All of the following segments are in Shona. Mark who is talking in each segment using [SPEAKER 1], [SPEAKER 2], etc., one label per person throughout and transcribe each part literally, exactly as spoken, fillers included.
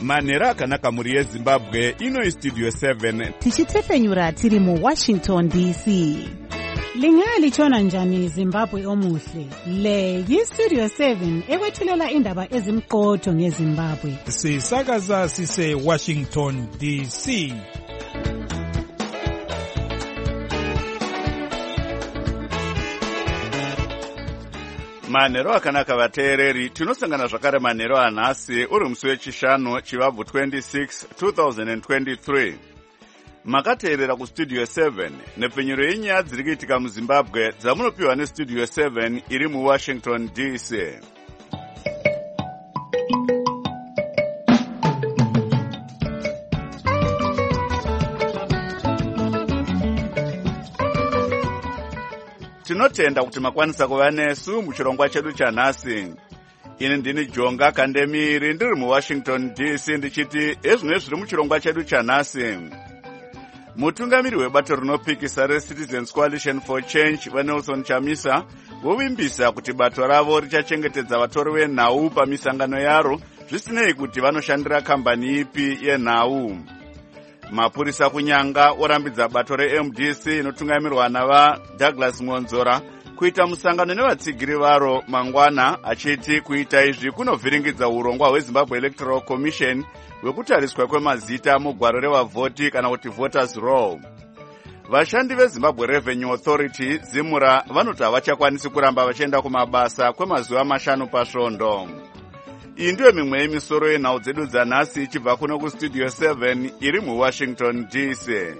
[SPEAKER 1] Manhero akanaka muri yeZimbabwe, ino iStudio seven.
[SPEAKER 2] Tichitefenyura tiri mu Washington D C.
[SPEAKER 3] Lingali chona njani Zimbabwe omuhle. Le yiStudio seven ekwethulela indaba ezimqotho ngeZimbabwe.
[SPEAKER 4] Sisakaza sise Washington D C.
[SPEAKER 1] Manhero akanaka vateereri, tinosangana zvakare manhero anhasi uri musi wechishanu chivabvu twenty-six two thousand twenty-three. Makateerera kuStudio seven nepfenyuro yenyaya dziri kuitika muZimbabwe dzamunopiwa neStudio seven iri muWashington D C. Tinotenda kuti makwanisa kuva nesu muchirongwa chedu chanhasi. Ini ndini Jonga Kandemiri ndiri muWashington D C ndichiti ezvino zviri muchirongwa chedu chanhasi. Mutungamiri webato rinopikisa reCitizens Coalition for Change vaNelson Chamisa vovimbisa kuti bato ravo richachengetedza vatori venhau pamisangano yaro zvisinei kuti vanoshandira kambani ipi yenhau. Mapurisa kunyanga orambidza bato reM D C inotungamirwa navaDouglas Ngonzora kuita musangano nevatsigiri varo mangwana, achiti kuita izvi kunovhiringidza urongwa hweZimbabwe Electoral Commission hwekutariswa kwemazita mugwaro revavhoti kana kuti voters roll. Vashandi veZimbabwe Revenue Authority Zimura vanoti havachakwanisi kuramba vachienda kumabasa kwemazuva mashanu pasvondo. Iyi ndiyo mimwe yemisoro yenhau dzedu dzanhasi ichibva kuno kuStudio seven iri muWashington D C.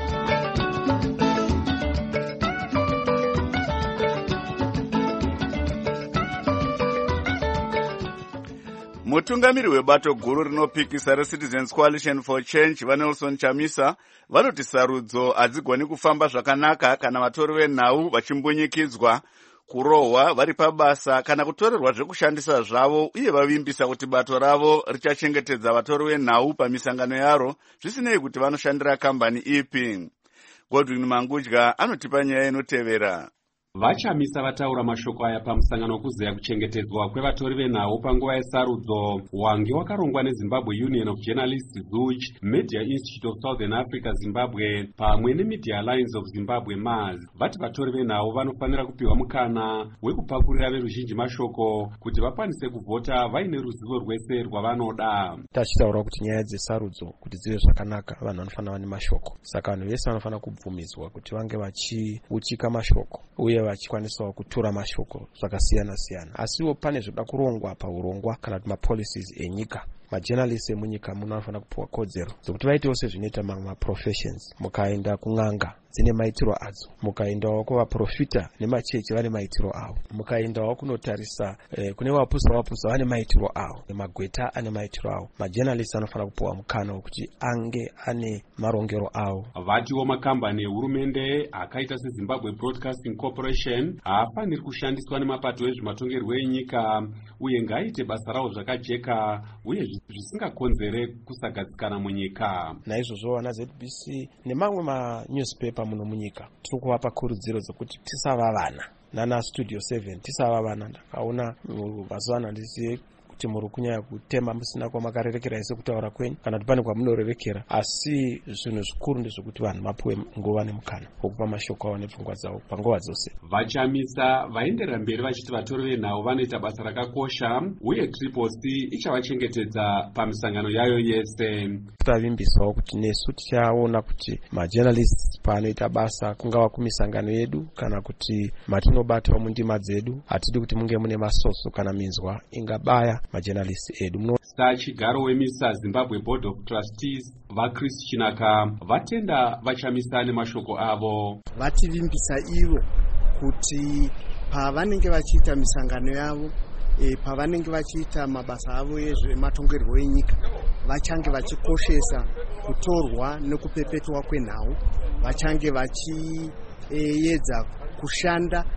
[SPEAKER 1] Mutungamiri webato guru rinopikisa reCitizens Coalition for Change vaNelson Chamisa vanoti sarudzo hadzigoni kufamba zvakanaka kana vatori venhau vachimbunyikidzwa, kurohwa vari pabasa kana kutorerwa zvekushandisa zvavo, uye vavimbisa kuti bato ravo richachengetedza vatori venhau pamisangano yaro zvisinei kuti vanoshandira kambani ipi. Godwin Mangudya anotipa nyaya inotevera.
[SPEAKER 5] Vachamisa vataura mashoko aya pamusangano wekuzeya kuchengetedzwa kwevatori venhau panguva yesarudzo wange wakarongwa neZimbabwe Union of Journalists Z U Ch, Media Institute of Southern Africa Zimbabwe pamwe neMedia Alliance of Zimbabwe M A Z. Vati vatori venhau vanofanira kupiwa mukana wekupakurira veruzhinji mashoko kuti vakwanise kuvhota vaine ruzivo rwese rwavanoda.
[SPEAKER 6] Tachitaura kuti nyaya dzesarudzo kuti dzive zvakanaka vanhu vanofanira vane mashoko. Saka vanhu vese vanofanira kubvumidzwa kuti vange vachiutika mashoko uye vachikwanisawo kutura mashoko zvakasiyana siyana. Asiwo pane zvoda kurongwa paurongwa kana kuti mapolicies enyika. Majournalists emunyika muno vanofanira kupiwa kodzero dzokuti vaitewo sezvinoita mamwe maprofessions. Mukaenda kun'anga dzine maitiro adzo, mukaendawo kuvaprofita nemachechi vane maitiro avo, mukaendawo kunotarisa eh, kune vapusa vapusa vane maitiro avo, magweta ane maitiro avo. Majournalists anofanira kupiwa mukana wekuti ange ane marongero avo.
[SPEAKER 5] Vatiwo makambani ehurumende akaita seZimbabwe Broadcasting Corporation haafaniri kushandiswa nemapato ezvematongerwo enyika uye ngaaite basa rawo zvakajeka uye zvisingakonzere kusagadzikana munyika.
[SPEAKER 6] Naizvozvo vana Z B C nemamwe manewspaper muno munyika tiri kuvapa kurudziro dzokuti tisava vana. Nana Studio seven tisava vana. Ndakaona mazuva ano handisiye kuti muri kunyanya kutema musina kwamakarerekera ese kutaura kwenyu kana kuti pane kwamunorerekera, asi zvinhu zvikuru ndezvokuti vanhu vapuwe nguva nemukana wokupa mashoko avo nepfungwa dzavo panguva dzose.
[SPEAKER 5] Vachamisa vaenderera mberi vachiti vatori venhau vanoita basa rakakosha uye Triple C ichavachengetedza pamisangano yayo yese.
[SPEAKER 6] Tavimbisawo kuti nesu tichaona kuti majournalists paanoita basa kungava kumisangano yedu kana kuti matinobatawo mundima dzedu, hatidi kuti munge mune masoso kana minzwa ingabaya majournalists edu. Muno
[SPEAKER 5] Sachigaro wemisa Zimbabwe Board of Trustees vaChris Chinaka vatenda vachamisa nemashoko avo.
[SPEAKER 7] Vativimbisa ivo kuti pavanenge vachiita misangano yavo, e, pavanenge vachiita mabasa avo ezvematongerwo enyika, vachange vachikoshesa kutorwa nekupepetwa kwenhau, vachange vachiedza e, kushanda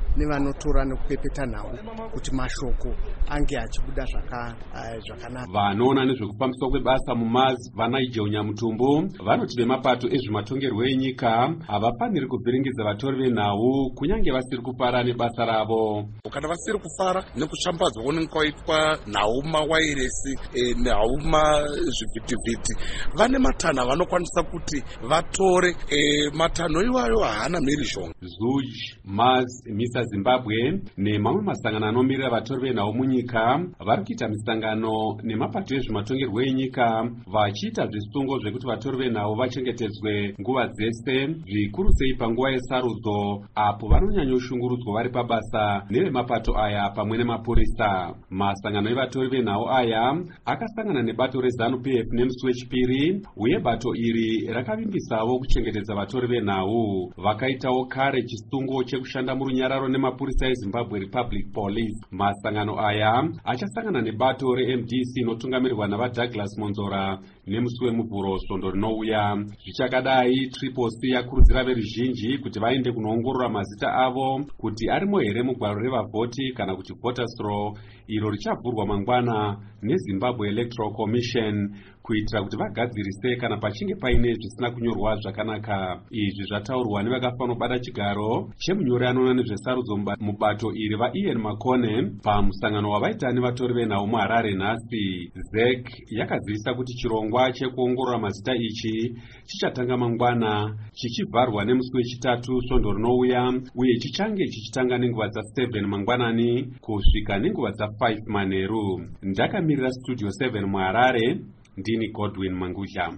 [SPEAKER 7] nevanotora nekupepeta nhau kuti mashoko ange achibuda zvakanaka.
[SPEAKER 5] Vanoona nezvekufambiswa kwebasa mumazi vaNigel Nyamutumbo vanoti vemapato ezvematongerwo enyika havafaniri kuvhiringidza vatori venhau kunyange vasiri kufara nebasa ravo.
[SPEAKER 8] Kana vasiri kufara nekushambadzwa kunenge kwaitwa nhau mawairesi nhau mazvivhitivhiti, vane matanho vanokwanisa kuti vatore matanho iwayo haana mhirizhonga.
[SPEAKER 5] Zuj, Maz, Misa Zimbabwe nemamwe masangano anomirira vatori venhau munyika vari kuita misangano nemapato ezvematongerwo enyika vachiita zvisungo zvekuti vatori venhau vachengetedzwe nguva dzese, zvikuru sei panguva yesarudzo apo vanonyanyoshungurudzwa vari pabasa nevemapato aya pamwe nemapurisa. Masangano evatori venhau aya akasangana nebato reZANU P F nemusi wechipiri, uye bato iri rakavimbisawo kuchengetedza vatori venhau. Vakaitawo kare chisungo chekushanda murunyararo nemapurisa eZimbabwe Republic Police. Masangano aya achasangana nebato reM D C inotungamirirwa navaDouglas Monzora nemusi wemuvhuro svondo rinouya. Zvichakadai, Triple C yakurudzira veruzhinji kuti vaende kunoongorora mazita avo kuti arimo here mugwaro revavhoti kana kuti voters roll, iro richavhurwa mangwana neZimbabwe Electoral Commission kuitira kuti vagadzirise kana pachinge paine zvisina kunyorwa zvakanaka. Izvi zvataurwa nevakafanobata chigaro chemunyori anoona nezvesarudzo mubato iri vaIan Makone pamusangano wavaita nevatori venhau muHarare nhasi. Z E C yakazivisa kuti chirongwa chekuongorora mazita ichi chichatanga mangwana chichivharwa nemusi wechitatu svondo rinouya, uye chichange chichitanga nenguva dza7 mangwanani kusvika nenguva dza5 manheru. Ndakamirira Studio seven muHarare, ndini Godwin Mangudla.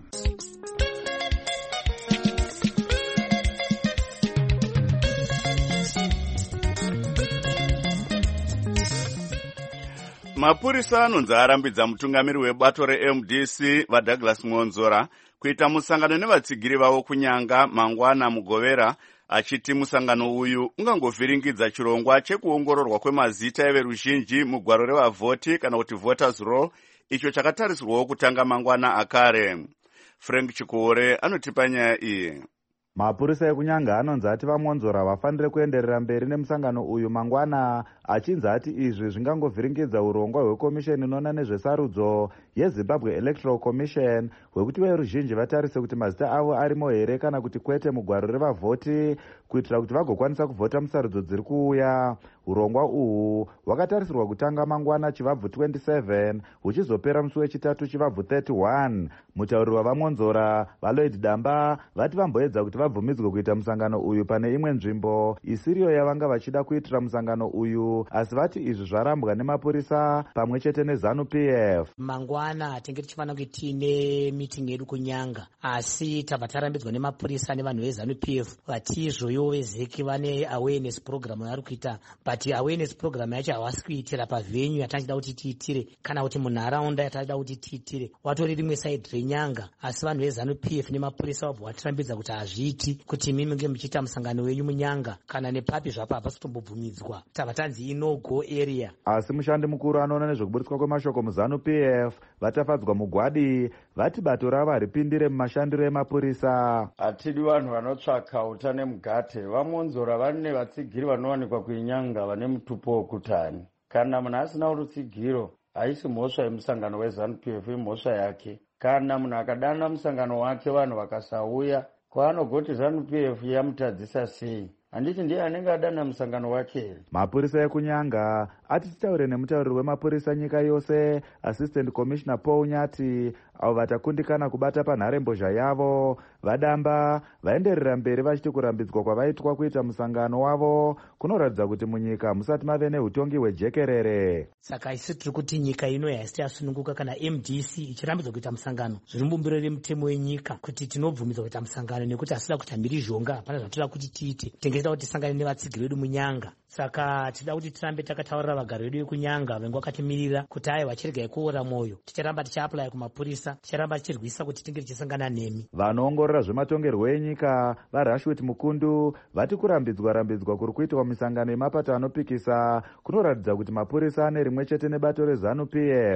[SPEAKER 1] Mapurisa anonzi arambidza mutungamiri webato reM D C vaDouglas Monzora kuita musangano nevatsigiri vavo kunyanga mangwana mugovera, achiti musangano uyu ungangovhiringidza chirongwa chekuongororwa kwemazita everuzhinji mugwaro revavhoti kana kuti voters roll, icho chakatarisirwawo kutanga mangwana akare. Frank Chikore anotipa nyaya iyi.
[SPEAKER 9] Mapurisa ekunyanga anonzi ati vaMonzora vafanire kuenderera mberi nemusangano uyu mangwana, achinzi ati izvi zvingangovhiringidza urongwa hwekomisheni inoona nezvesarudzo yeZimbabwe Electoral Commission hwekuti veruzhinji vatarise kuti mazita avo arimo here kana kuti kwete mugwaro revavhoti, kuitira kuti vagokwanisa kuvhota musarudzo dziri kuuya. Urongwa uhu hwakatarisirwa kutanga mangwana chivabvu twenty-seven huchizopera musi wechitatu chivabvu thirty-one. Mutauri wavaMonzora vaLloyd Damba vati vamboedza kuti vabvumidzwe kuita musangano uyu pane imwe nzvimbo isiriyo yavanga vachida kuitira musangano uyu, asi vati izvi zvarambwa nemapurisa pamwe chete neZANU P F.
[SPEAKER 10] Mangwana hatinge tichifanira kuti tiine meeting yedu kunyanga, asi tabva tarambidzwa nemapurisa nevanhu veZANU P F vati izvoyo vezeki vane awareness program yavari kuita, but awareness program yacho havasi kuitira pavenue yatachida kuti tiitire kana kuti munharaunda yatachida kuti tiitire, watori rimwe side renyanga. Asi vanhu veZANU P F nemapurisa vabva vatirambidza kuti hazviiti kuti imi munge muchiita musangano wenyu munyanga kana nepapi zvapo hapasi kutombobvumidzwa, tabva tanzi ino-go area.
[SPEAKER 9] Asi mushandi mukuru anoona nezvekuburitswa kwemashoko muZANU P F vatafadzwa mugwadi vati bato ravo haripindire mumashandiro emapurisa.
[SPEAKER 11] Hatidi vanhu vanotsvaka utane mugate. vaMonzora vane vatsigiri vanowanikwa kuinyanga vane mutupo wokutani. Kana munhu asina rutsigiro haisi mhosva yemusangano weZANU P F, imhosva yake. Kana munhu akadana musangano wake vanhu vakasauya, kwaanogoti ZANU P F yamutadzisa sei? Handiti ndiye anenge adana musangano wake.
[SPEAKER 9] Mapurisa ekunyanga ati titaure nemutauriri wemapurisa nyika yose Assistant Commissioner Paul Nyati, avo vatakundikana kubata panharembozha yavo. Vadamba vaenderera mberi vachiti kurambidzwa kwavaitwa kuita musangano wavo kunoratidza kuti munyika musati mave neutongi hwejekerere.
[SPEAKER 10] Saka isi tiri kuti nyika ino haisati yasununguka kana M D C ichirambidzwa kuita musangano, zviri mubumbiro remutemo wenyika kuti tinobvumidzwa kuita musangano nekuti hasida kuti mhirizhonga hapana zvatoda kuti tiite. Tengeta kuti tisangane nevatsigiri vedu munyanga. Saka tida kuti tirambe takataurira vagari vedu vekunyanga vengu vakatimirira kuti aiwa vachiregai kuora mwoyo, ticharamba tichiaplaya kumapurisa, ticharamba tichirwisa kuti tinge tichisangana nemi.
[SPEAKER 9] Vanoongorora zvematongerwo enyika vaRashwit Mukundu vati kurambidzwa rambidzwa kuri kuitwa misangano yemapato anopikisa kunoratidza kuti mapurisa ane rimwe chete nebato reZANU P F.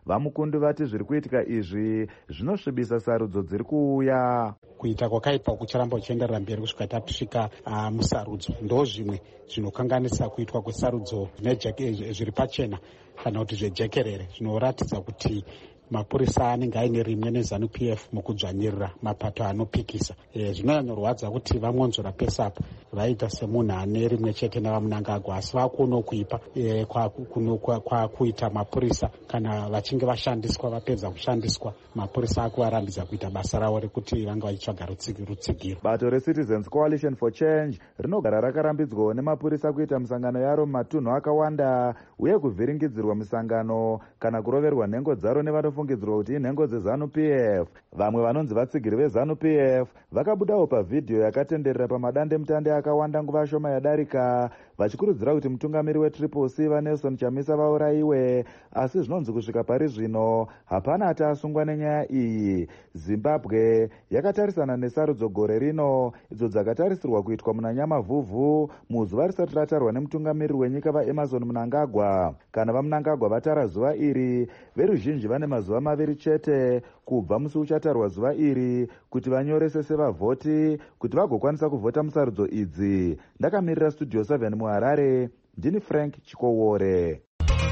[SPEAKER 9] vamukundi vati zviri kuitika izvi zvinosvibisa sarudzo dziri kuuya.
[SPEAKER 12] Kuita kwakaipa kucharamba kuchienderera mberi kusvika tasvika uh, musarudzo ndo zvimwe zvinokanganisa kuitwa kwesarudzo zviri pachena kana kuti zvejekerere zvinoratidza kuti mapurisa anenge aine rimwe nezanu P F mukudzvanyirira mapato anopikisa. E, zvinonyanyorwadza kuti vamwonzora pesapa vaita semunhu ane rimwe chete navamunangagwa asi vakuonawo kuipa e, kwa, kwa, kwa kuita mapurisa kana vachinge vashandiswa vapedza kushandiswa mapurisa akuvarambidza kuita basa ravo rekuti vanga vachitsvaga rutsigiro.
[SPEAKER 9] Bato reCitizens Coalition for Change rinogara rakarambidzwawo nemapurisa kuita misangano yaro mumatunhu akawanda uye kuvhiringidzirwa misangano kana kuroverwa nhengo dzaro nevanofungidzirwa kuti inhengo dzezanu P F. Vamwe vanonzi vatsigiri vezanu P F vakabudawo pavhidhiyo yakatenderera pamadandemutande akawanda nguva shoma yadarika vachikurudzira kuti mutungamiri weTriple C vaNelson Chamisa vaurayiwe, asi zvinonzi kusvika pari zvino hapana ati asungwa nenyaya iyi. Zimbabwe yakatarisana nesarudzo gore rino idzo dzakatarisirwa kuitwa muna Nyamavhuvhu muzuva risati ratarwa nemutungamiriri wenyika vaEmerson Mnangagwa. Kana vaMnangagwa vatara zuva iri, veruzhinji vane mazuva maviri chete kubva musi uchatarwa zuva iri kuti vanyorese sevavhoti kuti vagokwanisa kuvhota musarudzo idzi. Ndakamirira Studio seven muHarare, ndini Frank Chikowore.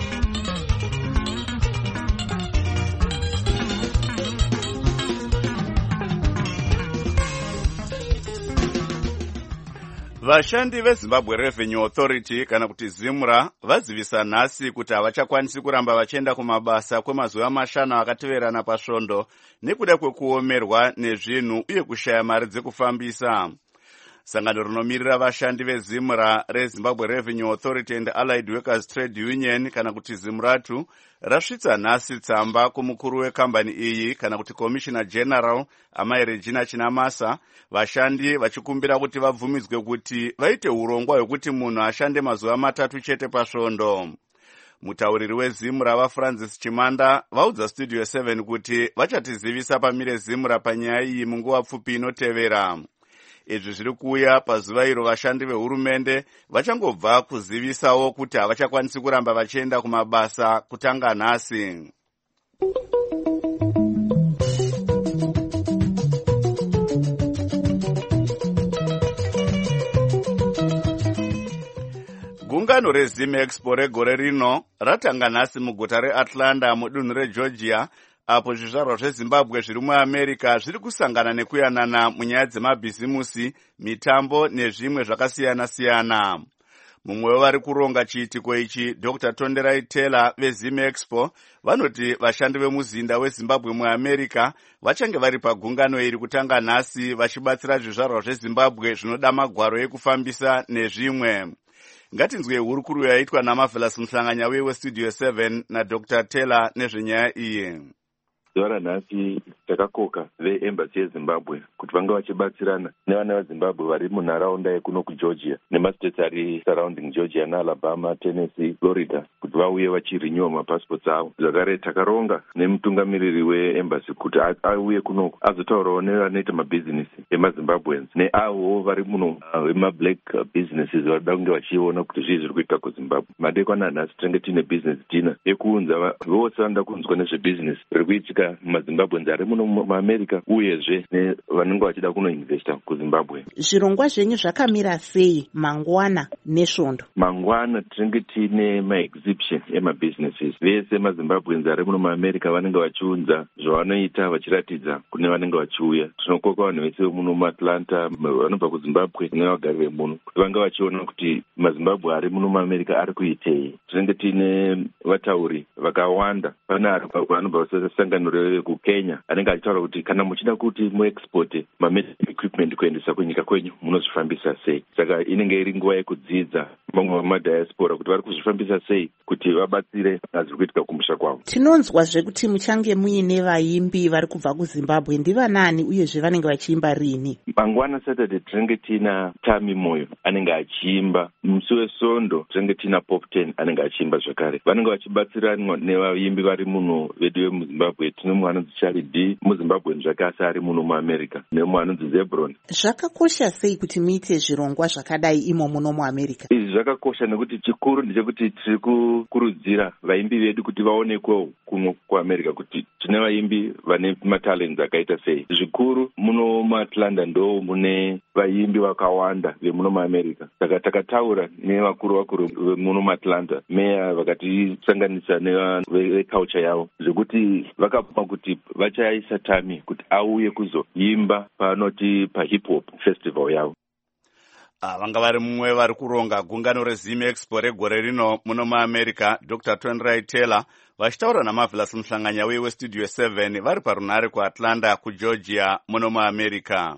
[SPEAKER 1] Vashandi veZimbabwe Revenue Authority kana kuti ZIMRA vazivisa nhasi kuti havachakwanisi kuramba vachienda kumabasa kwemazuva mashanu akateverana pasvondo nekuda kwekuomerwa nezvinhu uye kushaya mari dzekufambisa. Sangano rinomirira vashandi veZIMRA reZimbabwe Revenue Authority and Allied Workers Trade Union kana kuti ZIMRATU rasvitsa nhasi tsamba kumukuru wekambani iyi kana kuti Commissioner General Amai Regina Chinamasa, vashandi vachikumbira kuti vabvumidzwe kuti vaite urongwa hwekuti munhu ashande mazuva matatu chete pasvondo. Mutauriri weZIMRA vaFrancis Chimanda vaudza Studio seven kuti vachatizivisa pamire ZIMRA panyaya iyi munguva pfupi inotevera. Izvi zviri kuuya pazuva iro vashandi vehurumende vachangobva kuzivisawo kuti havachakwanisi kuramba vachienda kumabasa kutanga nhasi. Gungano reZim Expo regore rino ratanga nhasi muguta reAtlanta mudunhu reGeorgia, apo zvizvarwa zveZimbabwe zviri muAmerica zviri kusangana nekuyanana munyaya dzemabhizimusi, mitambo nezvimwe zvakasiyana-siyana. Mumwe wevari kuronga chiitiko ichi, Doctor Tonderai Taylor veZim Expo, vanoti vashandi vemuzinda weZimbabwe muAmerica vachange vari pagungano iri kutanga nhasi vachibatsira zvizvarwa zveZimbabwe zvinoda magwaro ekufambisa nezvimwe. Ngatinzwe hurukuru yaitwa naMarvelous Muhlanganya weStudio seven naDoctor Taylor nezvenyaya iyi.
[SPEAKER 13] Zuva ranhasi takakoka veembassy yeZimbabwe kuti vanga vachibatsirana nevana veZimbabwe vari munharaunda yekuno kuGeorgia nemastates ari surrounding Georgia naAlabama, Tennessee, Florida kuti vauye vachirenewa mapassports avo. Zvakare takaronga nemutungamiriri weembassy kuti auye kuno azotaurawo nevanoita mabhizinesi emaZimbabweans neavo vari muno vemablack businesses varida kunge vachiona kuti zvii zviri kuitika kuZimbabwe. Madekwana anhasi tinenge tiine business dinner yekuunza vose vanoda kunzwa nezvebusiness riri kuitika maZimbabweans ari muno muAmerica uyezve nevanenge vachida kunoinvesta kuZimbabwe.
[SPEAKER 2] Zvirongwa zvenyu zvakamira sei mangwana nesvondo?
[SPEAKER 13] Mangwana tinenge tiine maexhibition emabusinesses. Vese maZimbabweans ari muno muAmerica vanenge vachiunza zvavanoita vachiratidza kune vanenge vachiuya. Tinokoka vanhu vese muno muAtlanta vanobva kuZimbabwe nevagari vemuno kuti vanga vachiona kuti maZimbabwe ari muno muAmerica ari kuitei. Tinenge tiine vatauri vakawanda. Pane vanobva kusangano rekukenya anenge achitaura kuti kana muchida kuti muexporte mamedical equipment kuendesa kunyika kwenyu munozvifambisa sei. Saka inenge iri nguva yekudzidza mamwe vamadiaspora kuti vari kuzvifambisa sei kuti vabatsire zviri kuitika kumusha kwavo.
[SPEAKER 2] Tinonzwazve kuti muchange muine vaimbi vari kubva kuZimbabwe. Ndivanani uyezve vanenge vachiimba rini?
[SPEAKER 13] Mangwana Saturday tinenge tina Tami Moyo anenge achiimba. Musi weSondo tinenge tina Pop ten anenge achiimba zvakare. Vanenge vachibatsirana nevaimbi vari muno vedu vemuZimbabwe. Tine mumwe anonzi Charlie D muZimbabwe zvakare ari muno muAmerica nemumwe anonzi Zebron.
[SPEAKER 2] Zvakakosha sei kuti muite zvirongwa zvakadai imo muno muAmerica?
[SPEAKER 13] Izvi zvakakosha nekuti chikuru ndechekuti tiri kukurudzira vaimbi vedu kuti vaonekwewo kuno kuamerica kuti tine vaimbi vane matalents akaita sei. Zvikuru muno muAtlanta ndo mune vaimbi vakawanda vemuno muamerica, saka takataura nevakuru vakuru vemuno muAtlanta meya vakatisanganisa neveculture yavo zvekuti vakapuma kuti vachaisa Tami kuti auye kuzoimba panoti pahip hop festival yavo.
[SPEAKER 1] Ah, vanga vari mumwe vari kuronga gungano reZim Expo regore rino muno muAmerica, Doctor Tonrai Taylor, vachitaura naMarvelous Muhlanganya weStudio seven vari parunare kuAtlanta kuGeorgia muno muAmerica.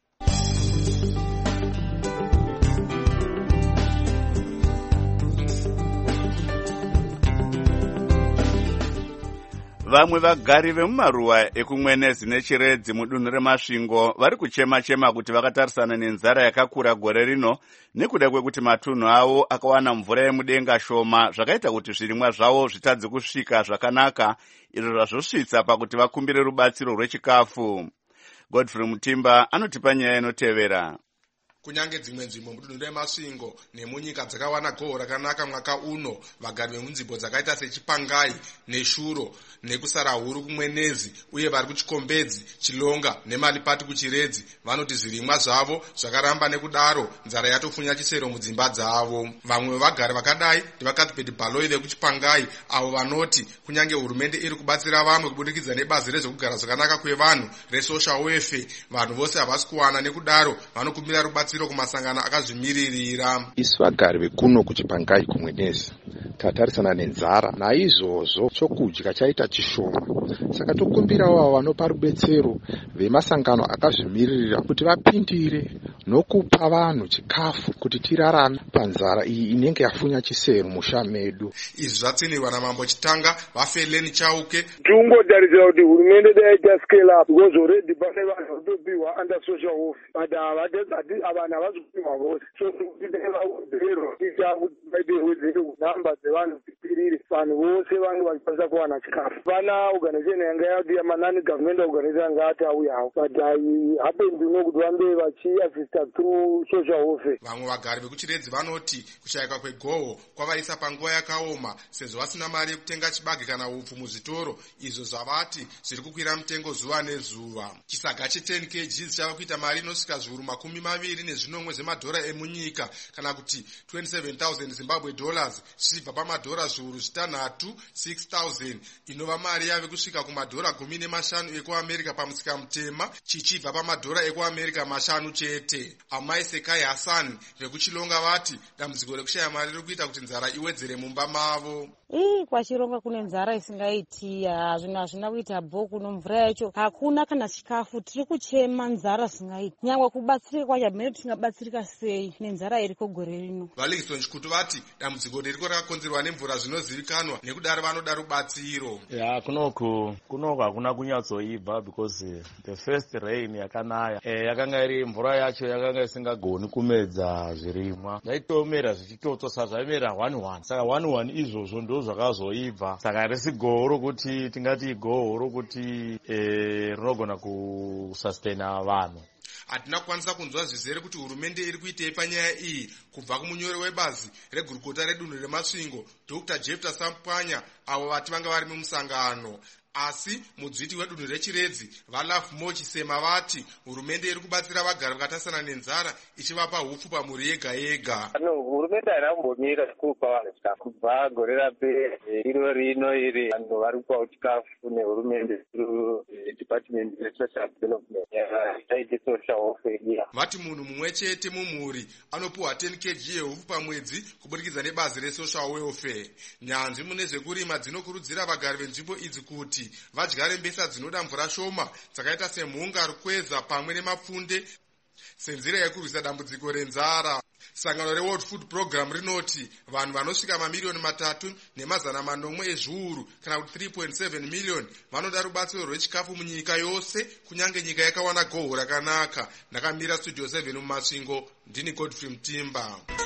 [SPEAKER 1] Vamwe vagari vemumaruwa ekumwenezi nechiredzi mudunhu remasvingo vari kuchema-chema kuti vakatarisana nenzara yakakura gore rino nekuda kwekuti matunhu avo akawana mvura yemudenga shoma zvakaita kuti zvirimwa zvavo zvitadze kusvika zvakanaka, izvo zvazvosvitsa pakuti vakumbire rubatsiro rwechikafu. Godfrey Mutimba anotipa nyaya inotevera.
[SPEAKER 14] Kunyange dzimwe nzvimbo mudunhu remasvingo nemunyika dzakawana gohwo rakanaka mwaka uno, vagari vemunzvimbo dzakaita seChipangai neShuro nekusara huru kumwenezi uye vari kuChikombedzi, Chilonga neMalipati kuChiredzi vanoti zvirimwa zvavo zvakaramba, nekudaro nzara yatofunya chisero mudzimba dzavo. Vamwe vevagari vakadai ndevakatipeti Bhaloi vekuChipangai, avo vanoti kunyange hurumende iri kubatsira vamwe kubudikidza nebazi rezvekugara zvakanaka kwevanhu resocial welfare, vanhu vose havasi kuwana, nekudaro vanokumbira rubatsiro kumasangano akazvimiririra.
[SPEAKER 15] Isu vagari vekuno kuChipangai kumwenezi tatarisana nenzara, naizvozvo chokudya chaita chishoma, saka tokumbirawo vanopa rubetsero vemasangano akazvimiririra kuti vapindire nokupa vanhu chikafu kuti tirarame panzara iyi inenge yafunya chisero musha medu.
[SPEAKER 14] Izvi zvatsinirwa naMambo Chitanga vaFeleni Chauke.
[SPEAKER 16] Tingotarisira kuti hurumende daita scale up because already pane vanhu vatopiwa under social welfare, but havadati avana vazopiwa vose, so kutidaivaudhero ita kuti vaite wedzero kunamba dzevanhu dzipirire, vanhu vose vange vachikwanisa kuwana chikafu. Pana organization yanga yati yamanani government organization yanga ati auyawo, but happened no kuti vambe vachiassista through social welfare.
[SPEAKER 14] Vamwe vagari vekuChiredzi vanoti kushayika kwegohwo kwavaisa panguva yakaoma sezvo vasina mari yekutenga chibage kana upfu muzvitoro, izvo zvavati zviri kukwira mutengo zuva nezuva. Chisaga che10 kg chava kuita mari inosvika zviuru makumi maviri nezvinomwe zvemadhora emunyika, kana kuti twenty-seven thousand Zimbabwe dollars, zvichibva pamadhora zviuru zvitanhatu six thousand, inova mari yave kusvika kumadhora gumi nemashanu ekuAmerica pamusika mutema, chichibva pamadhora ekuAmerica mashanu chete. Amai Sekai Hassan vekuChilonga vati dambudziko rekushaya mari riri kuita kuti nzara iwedzere mumba mavo.
[SPEAKER 17] Ii kwaChilonga kune nzara isingaiti, zvinhu hazvina kuita bhuku nomvura yacho hakuna kana chikafu, tiri kuchema nzara isingaiti. Nyangwe kubatsirika kwacho hamene tingabatsirika sei nenzara iriko gore rino.
[SPEAKER 14] vaLivingstone Chikutu vati dambudziko ririko rakakonzerwa nemvura zvinozivikanwa, nekudaro vanoda rubatsiro.
[SPEAKER 18] Ya kunoku kunoku hakuna kunyatsoibva because the first rain yakanaya eh yakanga iri mvura yacho yakanga isingagoni kumedza zvirimwa, zvaitomera zvichitotsa zvaimera one one, saka one one izvozvo ndo zvakazoibva, saka risi gohwo rokuti tingati gohwo rokuti eh rinogona kusustaina vanhu.
[SPEAKER 14] Hatina kukwanisa kunzwa zvizere kuti hurumende iri kuitei panyaya iyi kubva kumunyori webazi regurukota redunhu remasvingo Doctor Jefta Sampwanya, avo vati vanga vari mumusangano. Asi mudzviti wedunhu reChiredzi vaLaf Mochisema vati hurumende iri kubatsira vagari vakatarisana nenzara ichivapa hupfu pamhuri yega yega.
[SPEAKER 19] Hurumende haina kumbomira kupa vanhu chikafu kubva gore rapera iro rino iri vanhu vari kupawo chikafu nehurumende department resocial development yaite social welfare.
[SPEAKER 14] Vati munhu mumwe chete mumhuri anopiwa ten kilograms yehupfu pamwedzi kubudikidza nebazi resocial welfare. Nyanzvi mune zvekurima dzinokurudzira vagari venzvimbo idzi kuti vadyare mbesa dzinoda mvura shoma dzakaita semhunga, rukweza pamwe nemapfunde senzira yekurwisa dambudziko renzara. Sangano reWorld Food Program rinoti vanhu vanosvika mamiliyoni matatu nemazana manomwe ezviuru kana kuti three point seven million vanoda rubatsiro rwechikafu munyika yose, kunyange nyika yakawana gohwo rakanaka. Ndakamira Studio seven mumasvingo, ndini Godfrey Mutimba.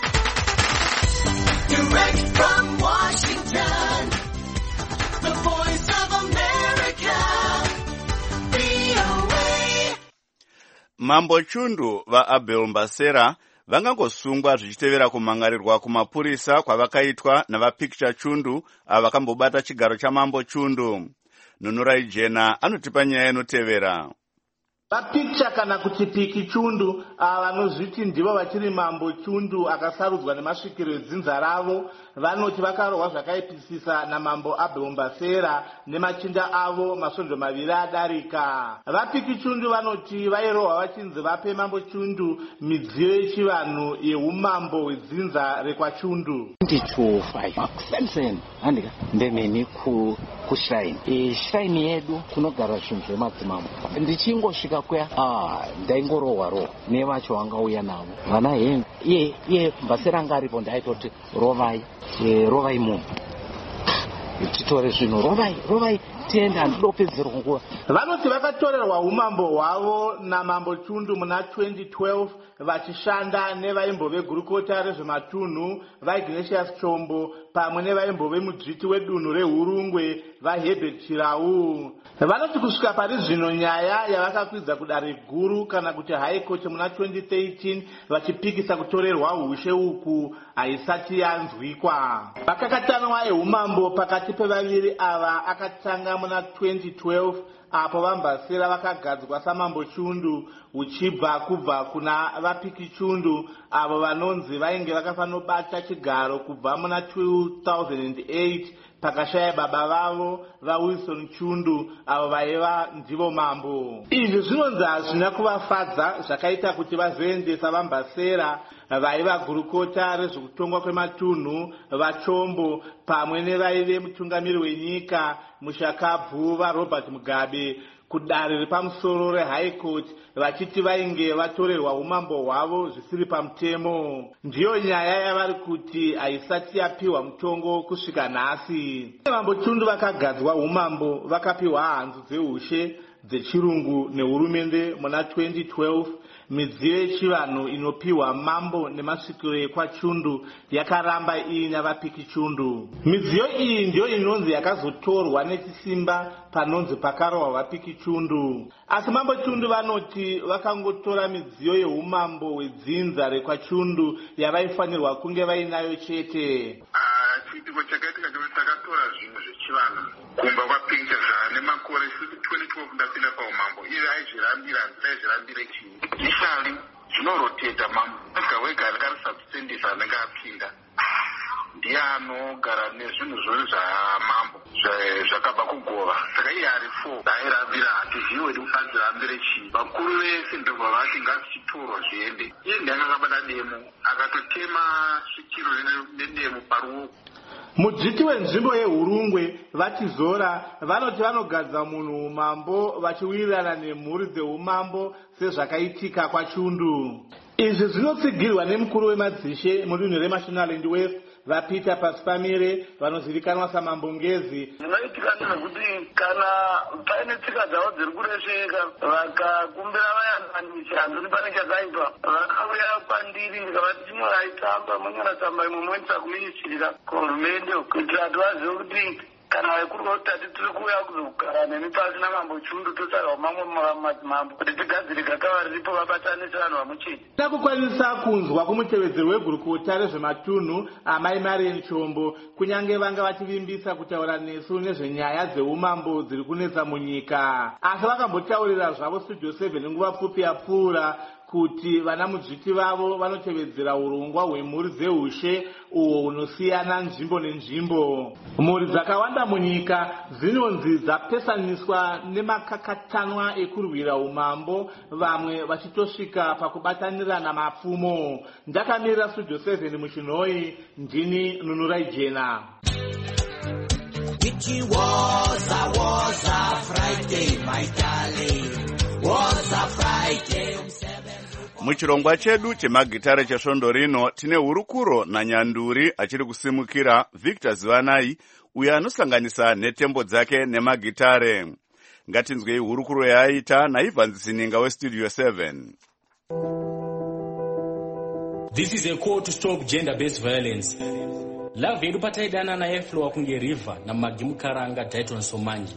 [SPEAKER 20] Direct from Washington, the voice of America, V O A.
[SPEAKER 1] Mambo Chundu vaAbel Mbasera vangangosungwa zvichitevera kumangarirwa kumapurisa kwavakaitwa navapicture chundu ava vakambobata chigaro chamambo chundu. Nunurai Jena anotipa nyaya inotevera.
[SPEAKER 21] Vapicture kana kuti piki chundu vanozviti ndivo vachiri mambo chundu akasarudzwa nemasvikiro edzinza ravo vanoti vakarohwa zvakaipisisa namambo Abel nemachinda avo masvondo maviri adarika. Vapiki chundu vanoti vairohwa vachinzi vape mambo chundu midziyo yechivanhu yeumambo hwedzinza rekwachundu.
[SPEAKER 22] ndemeni kushrine shrine yedu kunogara zvinhu zvemadzimambo. Ndichingosvika kuya ndaingorohwa rohwa nevacho vangauya navo vana hengu iye iye Mbasera anga aripo ndaitoti rovai rovai munhu titore zvinhu rovai rovai tiende handidopedzerwa nguva.
[SPEAKER 21] Vanoti vakatorerwa umambo hwavo namambo chundu muna twenty twelve vachishanda nevaimbove gurukota rezvematunhu vaIgnatius Chombo pamwe nevaimbove mudzviti wedunhu reHurungwe vaHerbert Chirau. Vanoti kusvika pari zvino nyaya yavakakwidza kudare guru kana kuti high court muna twenty thirteen vachipikisa kutorerwa ushe uku haisati yanzwikwa. Makakatanwa eumambo pakati pevaviri ava akatanga muna twenty twelve apo vaMbasera vakagadzwa samambo chundu uchibva kubva kuna vapiki chundu avo vanonzi vainge vakafanobata chigaro kubva muna two thousand eight pakashaya baba vavo vaWilson Chundu avo vaiva ndivo mambo. Izvi zvinonzi hazvina kuvafadza zvakaita kuti vazoendesa vaMbasera vaiva gurukota rezvekutongwa kwematunhu vaChombo pamwe nevaive mutungamiri wenyika Mushakabvu vaRobert Mugabe kudare repamusoro reHigh Court vachiti vainge vatorerwa umambo hwavo zvisiri pamutemo. Ndiyo nyaya yavari kuti haisati yapiwa mutongo kusvika nhasi. Mambo Chundu vakagadzwa umambo vakapiwa hanzu dzeushe dzechirungu nehurumende muna twenty twelve. Midziyo yechivanhu inopiwa mambo nemasvikiro ekwachundu yakaramba iina vapiki chundu. Midziyo iyi ndiyo inonzi yakazotorwa nechisimba panonzi pakarohwa vapiki chundu. Asi mambo chundu vanoti vakangotora midziyo yeumambo hwedzinza rekwachundu yavaifanirwa kunge vainayo chete.
[SPEAKER 23] Chiitiko chakaitika chekuti takatora zvinhu zvechivanhu kumba kwapicture zvane makore twenty twelve ndapinda paumambo iye aizvirambira hanzi aizvirambire chii ishali zvinoroteta mambo wega wega anenge ari substandis anenge apinda ndiye anogara nezvinhu zvori zvamambo zvakabva kugova saka iye ari four airambira hatizivi wedi kusanzirambire chii vakuru vese ndobva vati ngazvichitorwa zviende iye ndi akakabata demo akatotema svikiro nedemo paruoko.
[SPEAKER 21] Mudzviti wenzvimbo yeHurungwe vaTizora vanoti vanogadza munhu umambo vachiwirirana nemhuri dzeumambo sezvakaitika kwachundu. Izvi zvinotsigirwa nemukuru wemadzishe mudunhu reMashonaland West vaPeter Pasipamire vanozivikanwa samambo Ngezi.
[SPEAKER 24] Zvinoitika ndezvekuti kana paine tsika dzavo dziri kuresveka vakakumbira vayananisi handoni pane chakaipa vakauya kwandiri ndikavati chinoraitamba monyoratsamba imwe moendesa kuministirika kuhurumende kuitira kuti vazive kuti kana vaikurwa kuti tati tiri kuuya kuzogara nemi pasi namambo Chundu totsvaga mamwe madzimambo kuti tigadzire gakava riripo vabatanise vanhu vamuchiti.
[SPEAKER 21] Takukwanisa kunzwa kumutevedzeri wegurukota rezvematunhu amai Marian Chombo kunyange vanga vachivimbisa kutaura nesu nezvenyaya dzeumambo dziri kunetsa munyika. Asi vakambotaurira zvavo Studio seven nguva pfupi yapfuura kuti vana mudzviti vavo vanotevedzera urongwa hwemhuri dzeushe uho hunosiyana nzvimbo nenzvimbo. Mhuri dzakawanda munyika dzinonzi dzapesaniswa nemakakatanwa ekurwira umambo vamwe vachitosvika pakubatanirana mapfumo. Ndakamirira Studio seven muchinhoi ndini Nunurai Jena.
[SPEAKER 20] It was a was a Friday my darling was a Friday.
[SPEAKER 1] Muchirongwa chedu chemagitare chesvondo rino tine hurukuro naNyanduri achiri kusimukira Victor Zivanai uyo anosanganisa netembo dzake nemagitare. Ngatinzwei hurukuro yaaita naIvan Zininga weStudio seven.
[SPEAKER 25] This is a call to stop gender-based violence. Love yedu pataidana naye Flowa kunge River na Magi Mukaranga Dayton Somanji.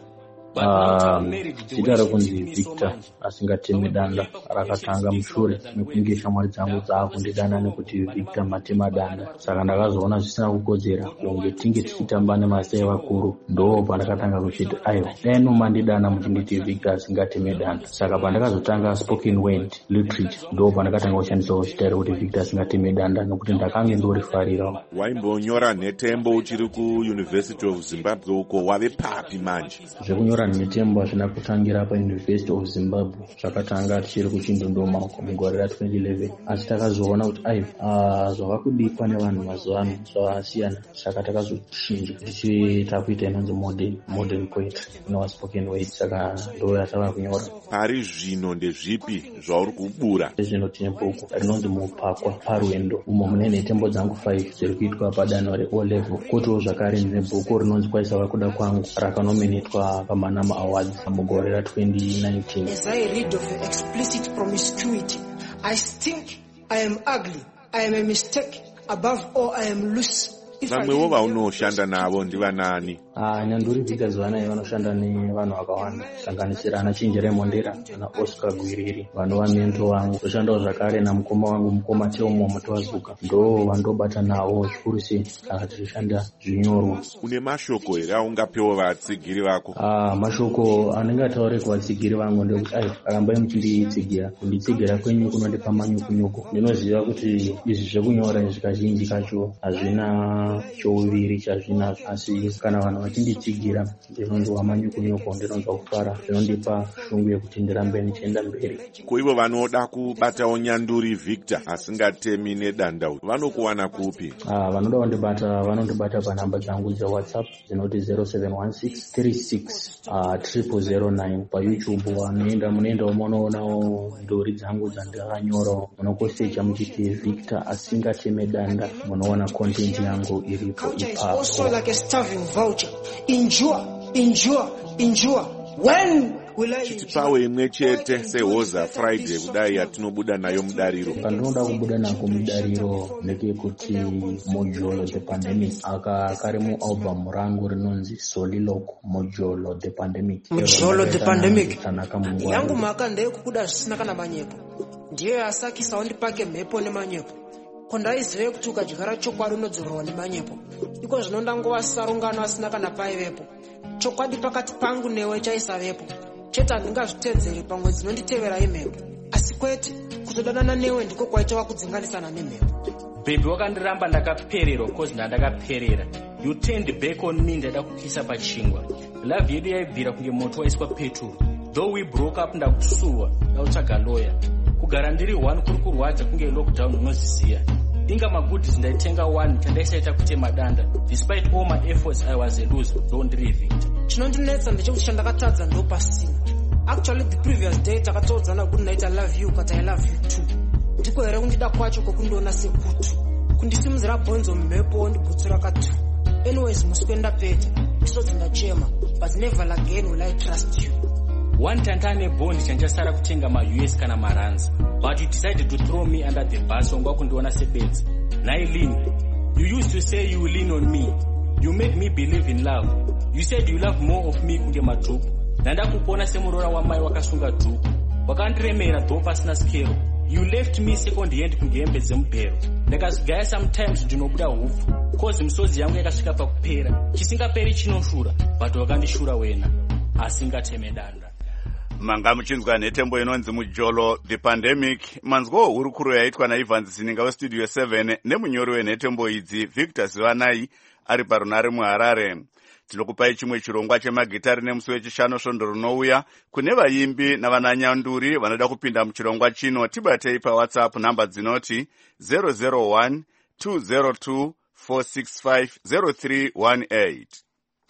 [SPEAKER 3] zita rekunzi Victor asingatemi danda rakatanga mushure mekunge shamwari dzangu dzaakundidana nekuti Victor matema danda. Saka ndakazoona zvisina kukodzera kunge tinge tichitamba nemasai vakuru, ndo pandakatanga kuchiti aiwa dai nomandidana muchinditi Victor asingatemi danda. Saka pandakazotanga spoken word literature ndo pandakatanga kushandisawo zita rekuti Victor asingatemi danda nokuti ndakange ndorifarirawo.
[SPEAKER 4] Waimbonyora nhetembo uchiri kuUniversity of Zimbabwe uko, wave papi manje?
[SPEAKER 3] Zvekunyora nhetembo hazvina kutangira paUniversity of Zimbabwe, zvakatanga tichiri kuchindondoma uko mugore ra twenty eleven, asi takazoona kuti aiwa zvavakudikwa nevanhu mazuva ano zvasiyana. Saka takazochinja tichita kuita inonzi modern modern poetry inova spoken word. Saka ndo yatava kunyora.
[SPEAKER 4] Pari zvino ndezvipi zvauri kubura?
[SPEAKER 3] Zvino tine bhuku rinonzi Mupakwa Parwendo, umo mune nhetembo dzangu five dziri kuitwa padanho re-O level. Kotiwo zvakare ndine bhuku rinonzi Kwaisa Vakuda Kwangu rakanominitwa paManama Awards mugore ra twenty nineteen.
[SPEAKER 6] As I read of explicit promiscuity, I think I am ugly, I am a mistake, above all I am loose.
[SPEAKER 4] Vamwewo vaunoshanda navo ndivanani?
[SPEAKER 3] Ah, nyanduri Victor Zvanai vanoshanda nevanhu vakawanda, sanganisira ana Chinjere Mondera, ana Oscar Gwiriri, vanova mento vangu. Toshandawo zvakare namukoma wangu mukoma Teomo Mutawazuka, ndo vandobata nawo zvikuru sei kana tichishanda zvinyorwa.
[SPEAKER 4] Une mashoko here aungapewo vatsigiri vako?
[SPEAKER 3] Ah, mashoko anenge ataure kuvatsigiri vangu ndekuti ai arambai muchinditsigira, kunditsigira kwenyu kunondipa manyukunyuku. Ndinoziva kuti izvi zvekunyora izvi kazhinji kacho hazvina chouviri chazvinazvo, asi kana vanhu vachinditsigira ndinonzwa manyukunyuku, ndinonzwa kufara, zvinondipa shungu yekuti ndirambe nichienda mberi.
[SPEAKER 4] Kuivo vanoda kubatawo nyanduri Victor asingatemi nedanda vanokuwana kupi?
[SPEAKER 3] Ah, vanoda kundibata vanondibata panhamba dzangu dzeWhatsApp dzinoti zero seven one six three six triple zero nine. PaYouTube vanoenda munoendawo munoonawo ndori dzangu dzandakanyorawo, munokosecha muchiti Victor asingatemi danda, munoona content yangu iripo ipapo.
[SPEAKER 6] Also like a starving vulture. Endure, endure, endure. When will I
[SPEAKER 4] chitipawe imwe chete seHoza Friday kudai yatinobuda nayo mudariro?
[SPEAKER 3] Pandinoda kubuda nako mudariro ndekekuti Mojolo the Pandemic aka kari mualbum rangu rinonzi Soliloquy Mojolo the Pandemic.
[SPEAKER 6] Mojolo the Pandemic yangu maka ndeyekukuda zvisina kana manyepo, ndiye asakisa wandipake mhepo nemanyepo. Kondaizive kuti ukadyara chokwadi unodzorwa nemanyepo, iko zvino ndangova sarungano asina kana paivepo. Chokwadi pakati pangu newe chaisavepo, chete handingazvitedzeri pamwe dzinonditevera imhepo, asi kwete kutodanana newe ndiko kwaitova kudzinganisana nemhepo.
[SPEAKER 25] Baby wakandiramba ndakapererwa cause ndandakaperera. You turned back on me ndada kukisa pachingwa. Love yedu yaibvira kunge moto waiswa petrol. Though we broke up ndakusuwa ndautsvaga lawyer. Kugara ndiri one kuri kurwadza kunge lockdown unoziziya. Inga magudis ndaitenga one chandaisaita kutema danda. Despite all my efforts I was a loser. Don't leave it.
[SPEAKER 6] Chinondinetsa ndechekuti chandakatadza ndo pasina. Actually the previous day takatodzana good night I love you but I love you too. Ndiko here kundida kwacho kokundiona sekutu. Kundisimudzira bhonzo mhepo ndibutsura katu. Anyways muskwenda peta. Ndisodzi ndachema but never again will I trust you.
[SPEAKER 25] One tantane bond chanjasara kutenga ma-U S kana maranzi. But you decided to throw me under the bus wangwa kundiona sebenzi. Nailin, you used to say you will lean on me. You made me believe in love. You said you love more of me kunge madhuku. Nanda kupona semurora wamai wakasunga dhuku. Wakandiremera dho pasina skero. You left me second hand kunge hembe dzemubhero. Ndakazigaya sometimes ndinobuda hufu. Cause misodzi yangu yakasvika pakupera. Chisingaperi chinoshura, but wakandishura wena. Asingateme danda.
[SPEAKER 1] Manga muchinzwa nhetembo inonzi Mojolo the Pandemic. Manzwo hurukuro yaitwa naIvans Sininga westudio seven nemunyori wenhetembo idzi Victor Zvanai ari parunare muHarare. Tinokupai chimwe chirongwa chemagitari nemusi wechishanu svondo runouya. Kune vaimbi navananyanduri vanoda kupinda muchirongwa chino, tibatei paWhatsApp namba dzinoti zero zero one two zero two four six five zero three one eight.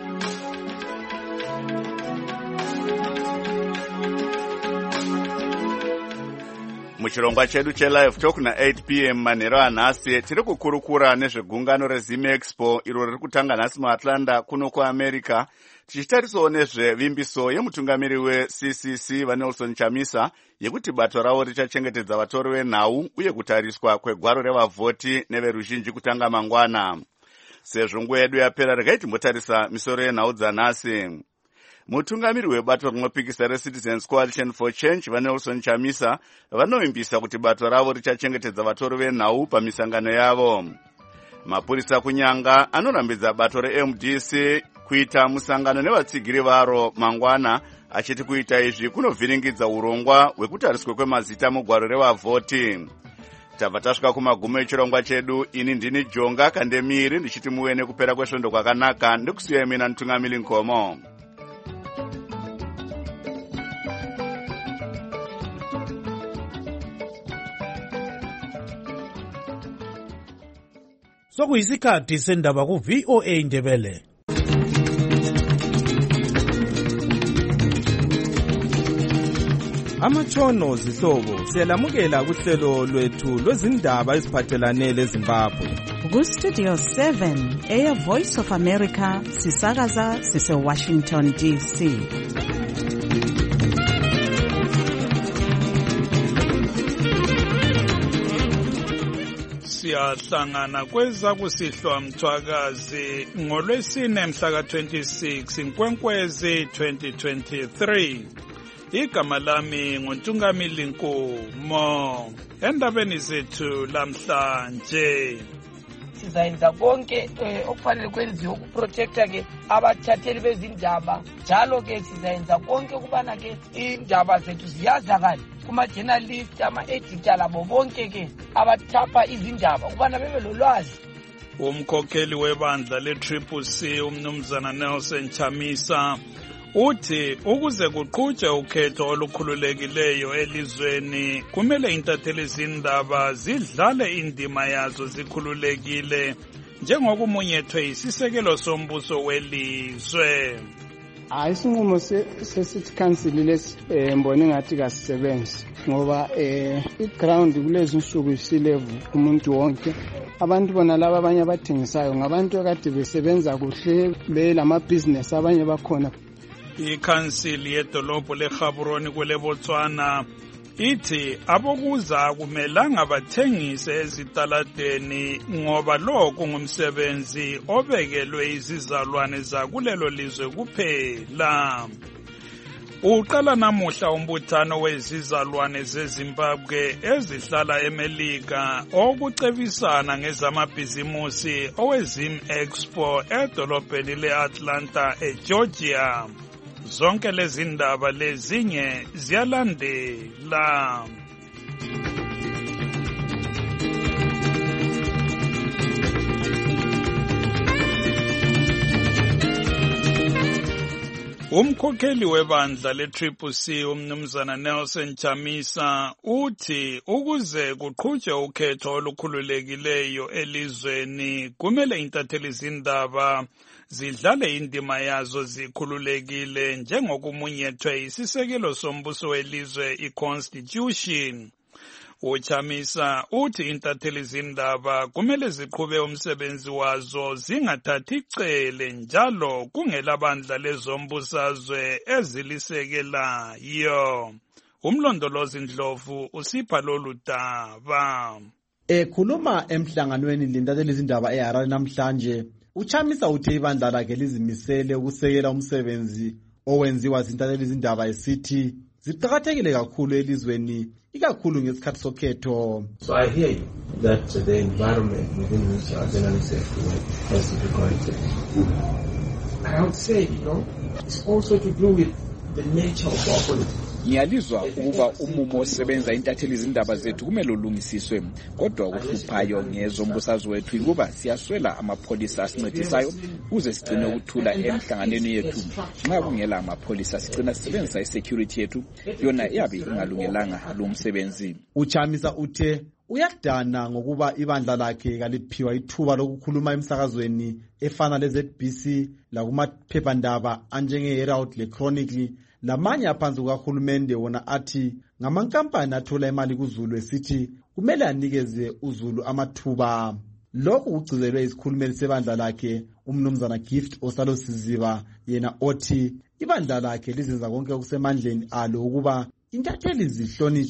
[SPEAKER 1] Muchirongwa chedu chelive talk na eight p m manhero anhasi tiri kukurukura nezvegungano reZim Expo iro riri kutanga nhasi muAtlanta kuno kuAmerica, tichitarisawo nezvevimbiso yemutungamiri weC C C vaNelson Chamisa yekuti bato ravo richachengetedza vatori venhau uye kutariswa kwegwaro revavhoti neveruzhinji kutanga mangwana. Sezvo nguva yedu yapera, regai timbotarisa misoro yenhau dzanhasi. mutungamiri webato rinopikisa reCitizens Coalition for Change vaNelson Chamisa vanoimbisa kuti bato ravo richachengetedza vatori venhau pamisangano yavo. Mapurisa kunyanga anorambidza bato reM D C kuita musangano nevatsigiri varo mangwana, achiti kuita izvi kunovhiringidza urongwa hwekutariswa kwemazita mugwaro revavhoti. Tabva tasvika kumagumo echirongwa chedu. Ini ndini Jonga Kandemiri ndichiti muve nekupera kwesvondo kwakanaka. Ndikusiya mina Ntungamili Nkomo.
[SPEAKER 5] Sokuyisikhathi sendaba ku V O A Ndebele.
[SPEAKER 7] Amatshono zihlobo siyalamukela kuhlelo lwethu lwezindaba eziphathelane leZimbabwe.
[SPEAKER 8] Ku Studio seven Air Voice of America sisakaza sise Washington D C.
[SPEAKER 10] Siyahlangana kweza kusihlwa mthwakazi ngolwesine mhla ka twenty-six Nkwenkwezi twenty twenty-three. Igama lami nguNtungamili Nkomo. Endabeni zethu lamhlanje
[SPEAKER 11] sizayenza konke okufanele kwenziwe ukuprotecta ke abathatheli bezindaba, njalo ke sizayenza konke ukubana ke indaba zethu ziyazakala kuma-journalist, ama-editor labo bonke ke abathapha izindaba ukubana bebe lolwazi.
[SPEAKER 10] Umkhokheli webandla le-Triple C umnumzana Nelson Chamisa uthi ukuze kuqhutshwe ukhetho olukhululekileyo elizweni kumele intatheli zindaba zidlale indima yazo zikhululekile njengokumunyethwe isisekelo sombuso welizwe.
[SPEAKER 26] Hayi, isinqumo se-City Council lesi mbona ngathi kasisebenzi ngoba i-ground kulezi nsuku isilevu umuntu wonke. Abantu bona laba abanye abathengisayo ngabantu akade besebenza kuhle belamabhizinesi abanye bakhona.
[SPEAKER 10] Ikhansili yedolobho leGaborone kwele Botswana ithi abokuza akumelanga bathengise ezitaladeni ngoba lokho ngumsebenzi obekelwe izizalwane zakulelo lizwe kuphela. Uqala namuhla umbuthano wezizalwane zeZimbabwe ezihlala eMelika okucebisana ngezamabhizimusi owezim Expo edolobheni leAtlanta eGeorgia. Zonke lezi ndaba lezinye ziyalandela. Umkhokheli webandla le-Triple C umnumzana Nelson Chamisa uthi ukuze kuqhutshwe ukhetho olukhululekileyo elizweni kumele intatheli zindaba zidlale indima yazo zikhululekile njengokumunyethwe isisekelo sombuso welizwe i-Constitution. Uchamisa uthi intatheli zindaba kumele ziqhube umsebenzi wazo zingathathi icele njalo kungelabandla lezombusazwe ezilisekelayo. Umlondolozi Ndlovu usipha lolu daba.
[SPEAKER 27] Ekhuluma emhlanganweni lintatheli zindaba eHarare namhlanje, Uchamisa uthe ibandla lakhe lizimisele ukusekela umsebenzi owenziwa zintatheli zindaba esithi ziqakathekile kakhulu elizweni ikakhulu ngesikhathi sokhetho.
[SPEAKER 28] So I hear you that the environment within which our journalists have to work has to be corrected. I would say, you know, it's also to do with the nature of our politics.
[SPEAKER 29] Ngiyalizwa ukuba umumo osebenza intatheli zindaba zethu kumele ulungisiswe, kodwa okuhluphayo ngezombusazwe wethu ukuba siyaswela amapholisa asincedisayo ukuze sigcine ukuthula emhlanganweni yethu. Nxa kungela amapholisa sigcina sisebenzisa isecurity yethu yona iyabe ingalungelanga lo msebenzi.
[SPEAKER 27] Uchamisa uthe uyadana ngokuba ibandla lakhe kaliphiwa ithuba lokukhuluma emsakazweni efana le-Z B C lakumaphephandaba anjenge-Herald le-Chronicle lamanye aphansi kukahulumende wona athi ngamankampani athola imali kuZulu esithi kumele anikeze uZulu amathuba. Lokhu kugcizelwe isikhulumeli sebandla lakhe umnumzana Gift Osalosiziba, yena othi ibandla lakhe lizenza konke okusemandleni alo ukuba intatheli zihlonitshwe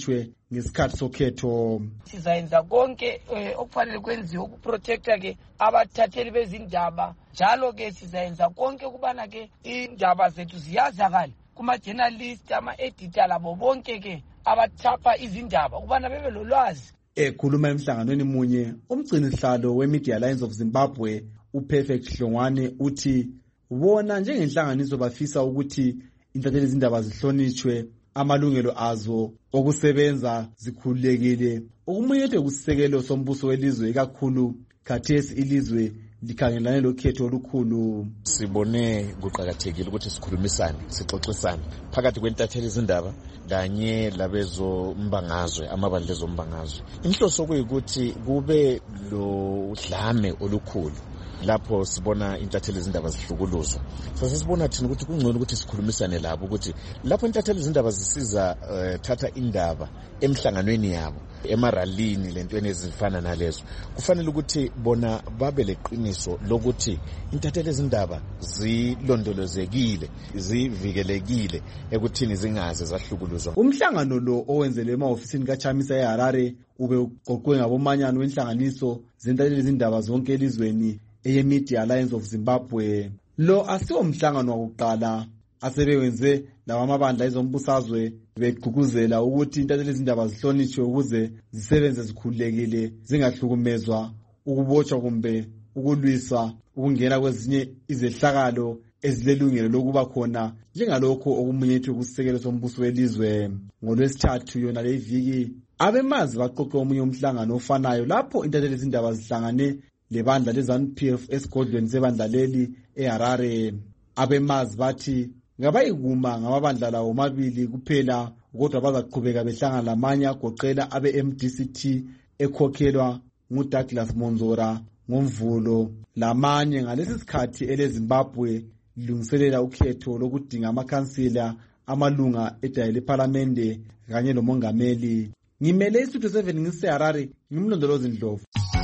[SPEAKER 27] ngesikhathi sokhetho.
[SPEAKER 11] Sizayenza konke okufanele kwenziwe ukuprotecta ke abathatheli bezindaba, njalo ke sizayenza konke kubana ke indaba zethu ziyazakala kuma-journalist, ama-editor labo bonke ke abathapha izindaba kubana bebe lolwazi.
[SPEAKER 27] Ekhuluma emhlanganweni munye, umgcini sihlalo we-Media Alliance of Zimbabwe uPerfect Hlongwane uthi bona njengenhlanganiso bafisa ukuthi intatheli izindaba zihlonitshwe, amalungelo azo okusebenza zikhululekile, okumunyethe kusisekelo sombuso welizwe ikakhulu khathesi ilizwe likhangelane lokhetho olukhulu.
[SPEAKER 4] Sibone kuqakathekile ukuthi sikhulumisane, sixoxisane phakathi kwentatheli izindaba kanye labezo mbangazwe, amabandla ezombangazwe. Inhloso kuyikuthi kube lo dlame olukhulu lapho sibona intatheli izindaba zihlukuluzwa. Sase sibona thina ukuthi kungcono ukuthi sikhulumisane labo ukuthi lapho intatheli izindaba zisiza uh, thatha indaba emhlanganweni yabo, emaralini lentweni ezifana nalezo, kufanele ukuthi bona babe leqiniso lokuthi intatheli izindaba zilondolozekile, zivikelekile ekuthini zingaze zahlukuluzwa.
[SPEAKER 27] Umhlangano lo owenzelwe ema-ofisini kaChamisa eHarare ube uqoqwe ngabomanyano wenhlanganiso zentatheli izindaba zonke elizweni eye-Media Alliance of Zimbabwe. Lo asiwo mhlangano wakuqala asebewenze lawa amabandla ezombusazwe begqugquzela ukuthi intatheli izindaba zihlonitshwe ukuze zisebenze zikhululekile, zingahlukumezwa, ukubotshwa kumbe ukulwisa ukungena kwezinye izehlakalo ezilelungelo lokuba khona njengalokho okumunyethwe kusisekelo sombuso welizwe. NgoLwesithathu yona le viki abemazi baqoqe omunye umhlangano ofanayo lapho intatheli izindaba zihlangane lebandla leZANU P F esigodlweni sebandla leli eHarare. Abemazi bathi ngabayikuma ngamabandla lawo mabili kuphela, kodwa bazaqhubeka behlangana lamanye agoqela abe-M D C T ekhokhelwa nguDouglas Monzora ngoMvulo, lamanye ngalesi sikhathi eleZimbabwe lilungiselela ukhetho lokudinga amakhansila, amalunga edayile ephalamende kanye lomongameli. Ngimele iStudio seven ngiseHarare, ngimlondolozi Ndlovu.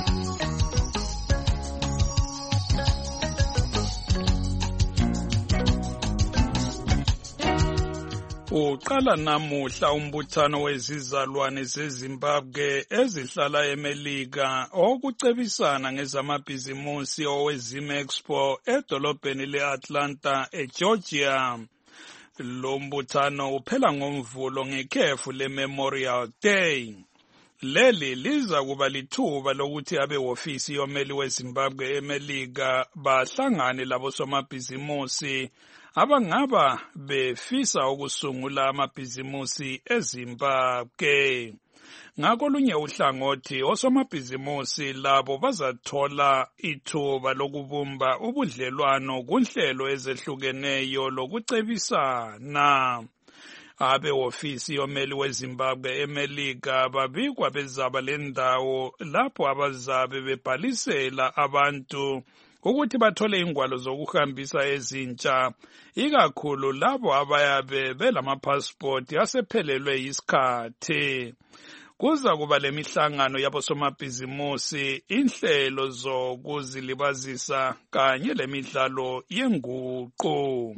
[SPEAKER 10] Uqala namuhla umbuthano wezizalwane zeZimbabwe ezihlala eMelika okucebisana ngezamabhizimusi owezim Expo edolobheni le-Atlanta eGeorgia. Lo mbuthano uphela ngoMvulo ngekhefu le-Memorial Day. Leli liza kuba lithuba lokuthi abehofisi yomeli weZimbabwe eMelika bahlangane labo somabhizimusi abangaba befisa ukusungula amabhizimusi eZimbabwe. Ngakolunye uhlangothi osomabhizimusi labo bazathola ithuba lokubumba ubudlelwano kunhlelo ezehlukeneyo lokucebisana. Abehofisi yomeli weZimbabwe eMelika babikwa bezaba lendawo lapho abazabe bebhalisela abantu ukuthi bathole ingwalo zokuhambisa ezintsha, ikakhulu labo abayabe belamapasipoti asephelelwe yisikhathi. Kuza kuba lemihlangano yabosomabhizimusi, inhlelo zokuzilibazisa kanye lemidlalo yenguqu.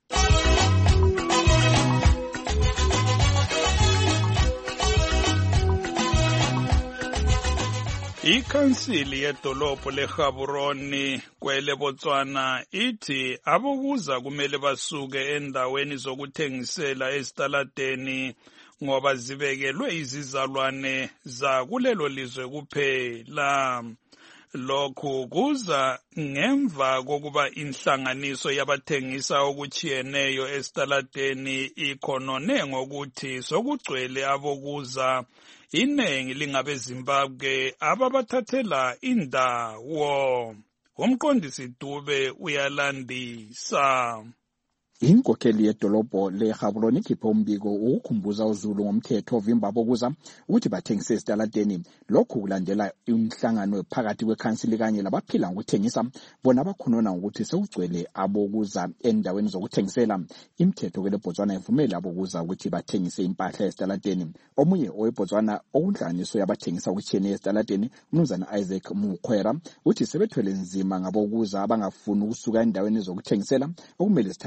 [SPEAKER 10] Ikhansili yedolobho leGaborone kwele Botswana ithi abokuza kumele basuke endaweni zokuthengisela ezitaladeni ngoba zibekelwe izizalwane za kulelo lizwe kuphela. Lokhu kuza ngemva kokuba inhlanganiso yabathengisa okuchiyeneyo ezitaladeni ikhonone ngokuthi sokugcwele abokuza inengi lingabe Zimbabwe ababathathela indawo. Umqondisi Dube uyalandisa.
[SPEAKER 29] Inkokheli yedolobho leGaborone ikhiphe umbiko ukukhumbuza uZulu ngomthetho ovimba abokuza ukuthi bathengise ezitaladeni. Lokhu kulandela umhlangano phakathi kwekhansili kanye labaphila ngokuthengisa bona bakhonona ukuthi sewugcwele abokuza endaweni zokuthengisela. Imithetho kwele Botswana ivumela abokuza ukuthi bathengise impahla ezitaladeni. Omunye oweBotswana okunhlanganiso yabathengisa okuchiyene ezitaladeni, uMnumzana Isaac Mukhwera, uthi sebethwele nzima ngabokuza abangafuni ukusuka endaweni zokuthengisela okumele sithathwe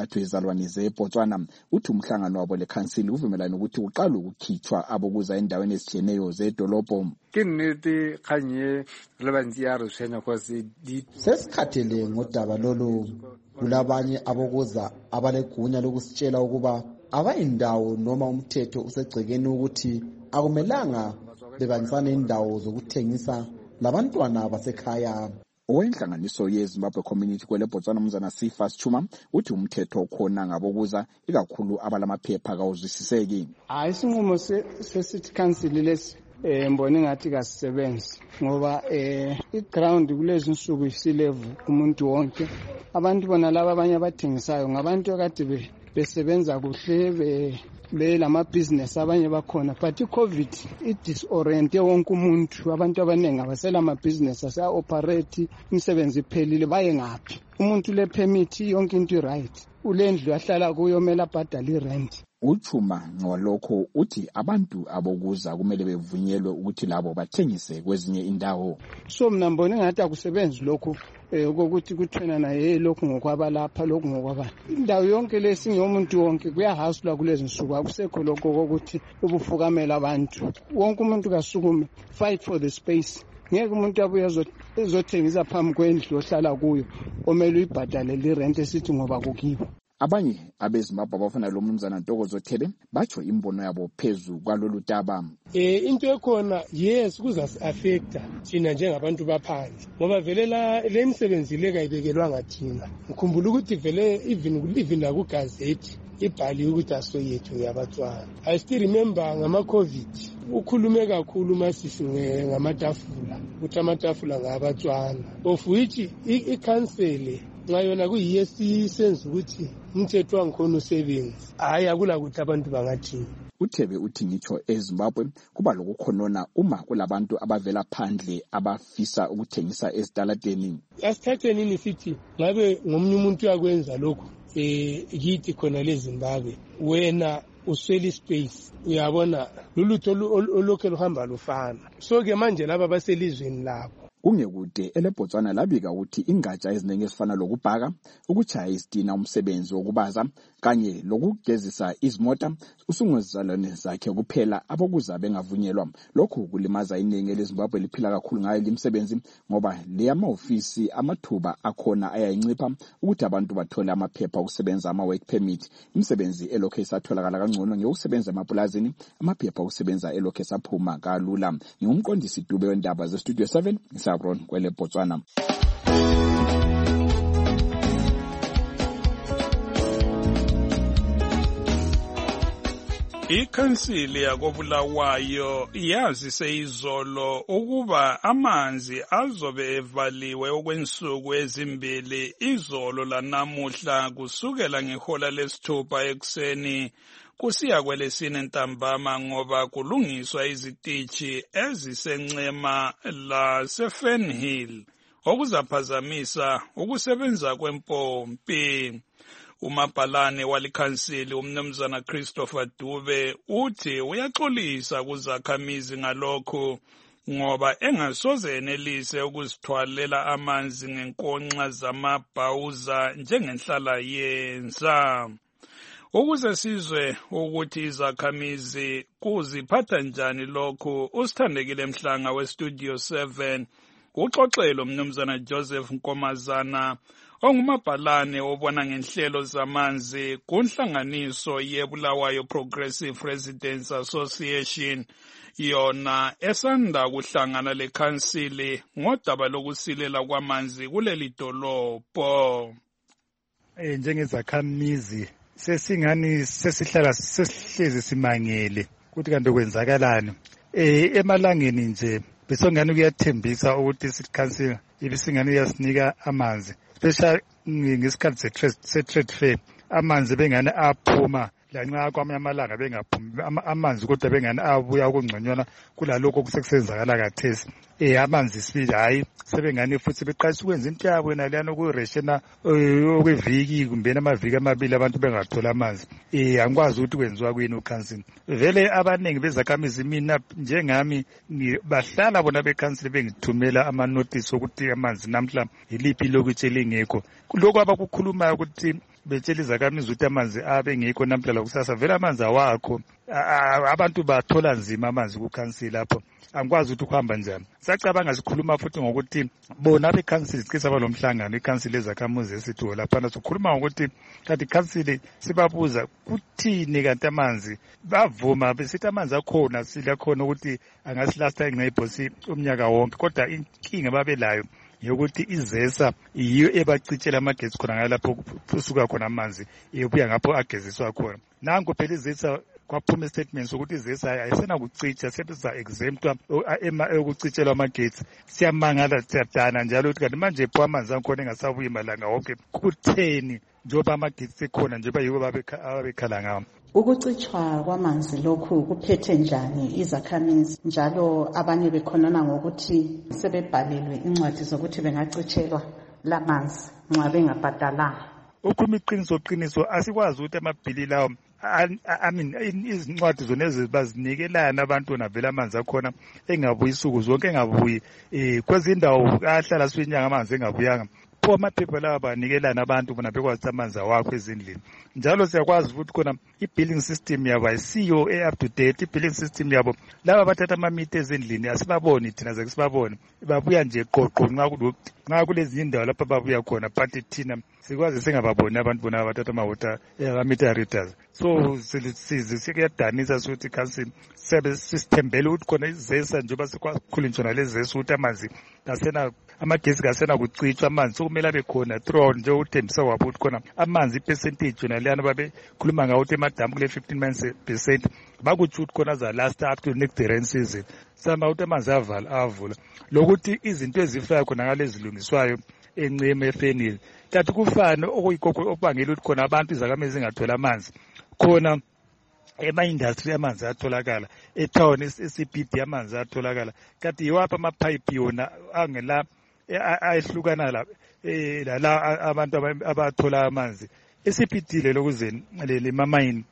[SPEAKER 29] zizalwane zeBotswana uthi umhlangano wabo lekhansili uvumelana ukuthi uqala ukukhitshwa abokuza endaweni ezitshiyeneyo zedolobho.
[SPEAKER 2] Ke nnete kgang e le bantsi ya re tshwenya cause
[SPEAKER 27] sesikhathele ngodaba lolu kulabanye abokuza abalegunya lokusitshela ukuba abayindawo noma umthetho usegcekeni ukuthi akumelanga bebanisane indawo zokuthengisa labantwana basekhaya.
[SPEAKER 29] Owenhlanganiso yeZimbabwe Community kwele Botswana Mzana Sifas Chuma uthi umthetho okhona ngabokuza ikakhulu abalamaphepha kawuzwisiseki.
[SPEAKER 26] Ayisinqumo se-City Council lesi eh mbona ngathi kasisebenzi ngoba eh iground kulezi insuku isilevu umuntu wonke. Abantu bona laba abanye abathengisayo ngabantu akade besebenza kuhle be le lama business abanye bakhona, but i-COVID i-disorient wonke umuntu. Abantu abaningi abasela ama business asa operate, imisebenzi iphelile baye ngaphi. Umuntu le permit yonke into right, ulendlu ahlala kuyo mela bhadala i-rent.
[SPEAKER 29] Uchuma ngolokho uthi abantu abokuza kumele bevunyelwe ukuthi labo bathengise kwezinye indawo.
[SPEAKER 26] So mina mbona ngathi akusebenzi lokho ukuthi kuthena naye lokho ngokwabalapha lokho ngokwabani. Indawo yonke lesingomuntu wonke kuyahasula kulezi nsuku, akusekho lokho ukuthi ubufukamela abantu. Wonke umuntu kasukume fight for the space. Ngeke umuntu abuye ezothengisa phambi kwendlu ohlala kuyo omele uyibhadale le rent esithi ngoba kukibo.
[SPEAKER 29] Abanye abeZimbabwe abafana lo mnumzana Ntokozo Thebe batsho imbono yabo phezulu kwalolu daba.
[SPEAKER 9] Eh into ekhona yes kuzasi-affecta thina njengabantu baphandle ngoba vele la le misebenzi le kayibekelwanga thina. Ukhumbula ukuthi vele even even la ku gazette ibhali ukuthi asoyethu yabatswana. I still remember ngama COVID ukhulume kakhulu masisi ngamatafula ukuthi amatafula ngabatswana, of which i-council ngayona kuyiye sisenza ukuthi umthetho wangikhona usebenzi. Hayi akula ukuthi abantu bangathini.
[SPEAKER 29] uThebe uthi ngitsho eZimbabwe kuba lokukhonona uma kulabantu abavela phandle abafisa ukuthengisa ezitaladeni.
[SPEAKER 9] Asithathe nini sithi ngabe ngomunye umuntu yakwenza lokho eh kithi khona leZimbabwe wena usweli space uyabona lulutho olokho luhamba lufana. So ke manje laba baselizweni lapho
[SPEAKER 29] kungekude eleBotswana labika ukuthi ingatsha eziningi ezifana lokubhaka, ukuchaya isitina, umsebenzi wokubaza kanye lokugezisa izimota usungozizalwane zakhe kuphela abokuza bengavunyelwa. Lokhu kulimaza iningi leZimbabwe liphila kakhulu ngayo limsebenzi ngoba le amaofisi amathuba akhona ayayincipha ukuthi abantu bathole amaphepha okusebenza ama work permit. Imisebenzi elokho isatholakala kangcono ngeyokusebenza emapulazini, amaphepha okusebenza elokho esaphuma kalula. Ngumqondisi Dube wendaba ze Studio seven Sabron kwele Botswana.
[SPEAKER 10] Ikhansili yakobulawayo yazise izolo ukuba amanzi azobe evaliwe okwensuku ezimbili izolo lanamuhla kusukela ngehola lesithupha ekuseni kusiya kwelesine ntambama ngoba kulungiswa izitishi ezisencema laseFernhill okuzaphazamisa ukusebenza kwempompi. Umabhalane walikhansili umnumzana Christopher Dube uthi uyaxolisa kuzakhamizi ngalokho ngoba engasoze enelise ukuzithwalela amanzi ngenkonxa zamabhawuza njengenhlala yenza. Ukuze sizwe ukuthi izakhamizi kuziphatha njani lokho, usithandekile Mhlanga weStudio seven uxoxelo umnumzana Joseph Nkomazana ongumabhalane obona ngenhlelo zamanzi kunhlanganiso yeBulawayo Progressive Residents Association yona esanda kuhlangana lekhansili ngodaba lokusilela kwamanzi kuleli dolobho.
[SPEAKER 12] Eh njengezakhamizi sesingani sesihlala sesihlezi simangele ukuthi kanti kwenzakalani. Eh emalangeni nje besongani kuyathembisa ukuthi City Council ibisingani yasinika amanzi special ngesikhathi se-trade fair amanzi bengane aphuma lanxa kwamanye amalanga bengaphumi amanzi kodwa bengane abuya okungconywana kulalokho okusekusenzakala kathesi. Eh amanzi sibili hayi sebengane futhi beqasha ukwenza into yabo yena liyana kureshena okweviki kumbe amaviki amabili abantu bengathola amanzi. Eh angikwazi ukuthi kwenziwa kuyini uCouncil. Vele abaningi bezakhamizi mina njengami bahlala bona beCouncil bengithumela ama notice ukuthi amanzi namhla iliphi lokuthi elingekho. Lokho abakukhulumayo ukuthi betshela izakhamizi ukuthi amanzi abe ngekho namhla kusasa vele amanzi awakho abantu bathola nzima amanzi kukhansili lapho angikwazi ukuthi ukuhamba njani. Sacabanga sikhuluma futhi ngokuthi bona abekhansili sike saba lomhlangano ikhansili ezakhamuzi esitho lapha sikhuluma ngokuthi kanti ikhansili sibabuza kuthini kanti amanzi bavuma besithi amanzi akhona sila khona ukuthi angasilasta ingcayibhosi umnyaka wonke kodwa inkinga babelayo yokuthi izesa iyo ebacitshela amagetsi khona ngalapho kusuka khona amanzi iyobuya ngapho ageziswa khona. Nango phela izesa kwaphuma statement sokuthi izesa ayisena kucicha sepha exemptwa ukucitshelwa amagetsi. Siyamangala siyadana njalo ukuthi kanti manje pho amanzi akhona engasabuyi malanga wonke kutheni njengoba amagetsi ekhona njengoba yibo babekhala ngawo.
[SPEAKER 8] Ukucitshwa kwamanzi lokhu kuphethe njani izakhamizi njalo abanye bekhonana ngokuthi sebebhalelwe incwadi zokuthi bengacitshelwa lamanzi nxa bengabhadalanga.
[SPEAKER 12] Ukhuluma iqiniso qiniso asikwazi ukuthi amabhili lawo I mean izincwadi zona ezibazinikelana abantu navela amanzi akhona engabuyi isuku zonke engabuyi eh kwezindawo ahlala swinyanga amanzi engabuyanga pho amaphepha lawa banikelana abantu bona bekwazi amanzi awakho ezindlini. Njalo siyakwazi ukuthi khona i-billing system yabo ayisiyo e-up to date. I-billing system yabo laba bathatha amamitha ezindlini asibaboni thina ze sibabone babuya nje qoqo nxa kulokuthi nxa kulezi indawo lapha babuya khona but thina sikwazi singababoni abantu bona abathatha ama-water ama-meter readers. So sikuyadanisa sokuthi council sebe sisithembele ukuthi khona izesa njengoba sikwakhulunyiswa lezesa ukuthi amanzi asena amagesi kasena kucitshwa amanzi sokumele abe khona throughout nje uthembisa wabo ukuthi khona amanzi ipercentage yona leyana babe khuluma ngawo ukuthi emadamu kule fifteen percent bakuthi ukuthi khona za last up to next rain season sama ukuthi amanzi avala avula lokuthi izinto ezifika khona ngalezilungiswayo enceme efenile kanti kufana okuyikho okubangela ukuthi khona abantu izakhamizi zingathola amanzi khona ema-industry amanzi atholakala etown e-C P D amanzi atholakala kanti yiwaphi amapipe yona angela ayehlukana la la abantu abathola amanzi e-C P D lelo kuzeni le mamayini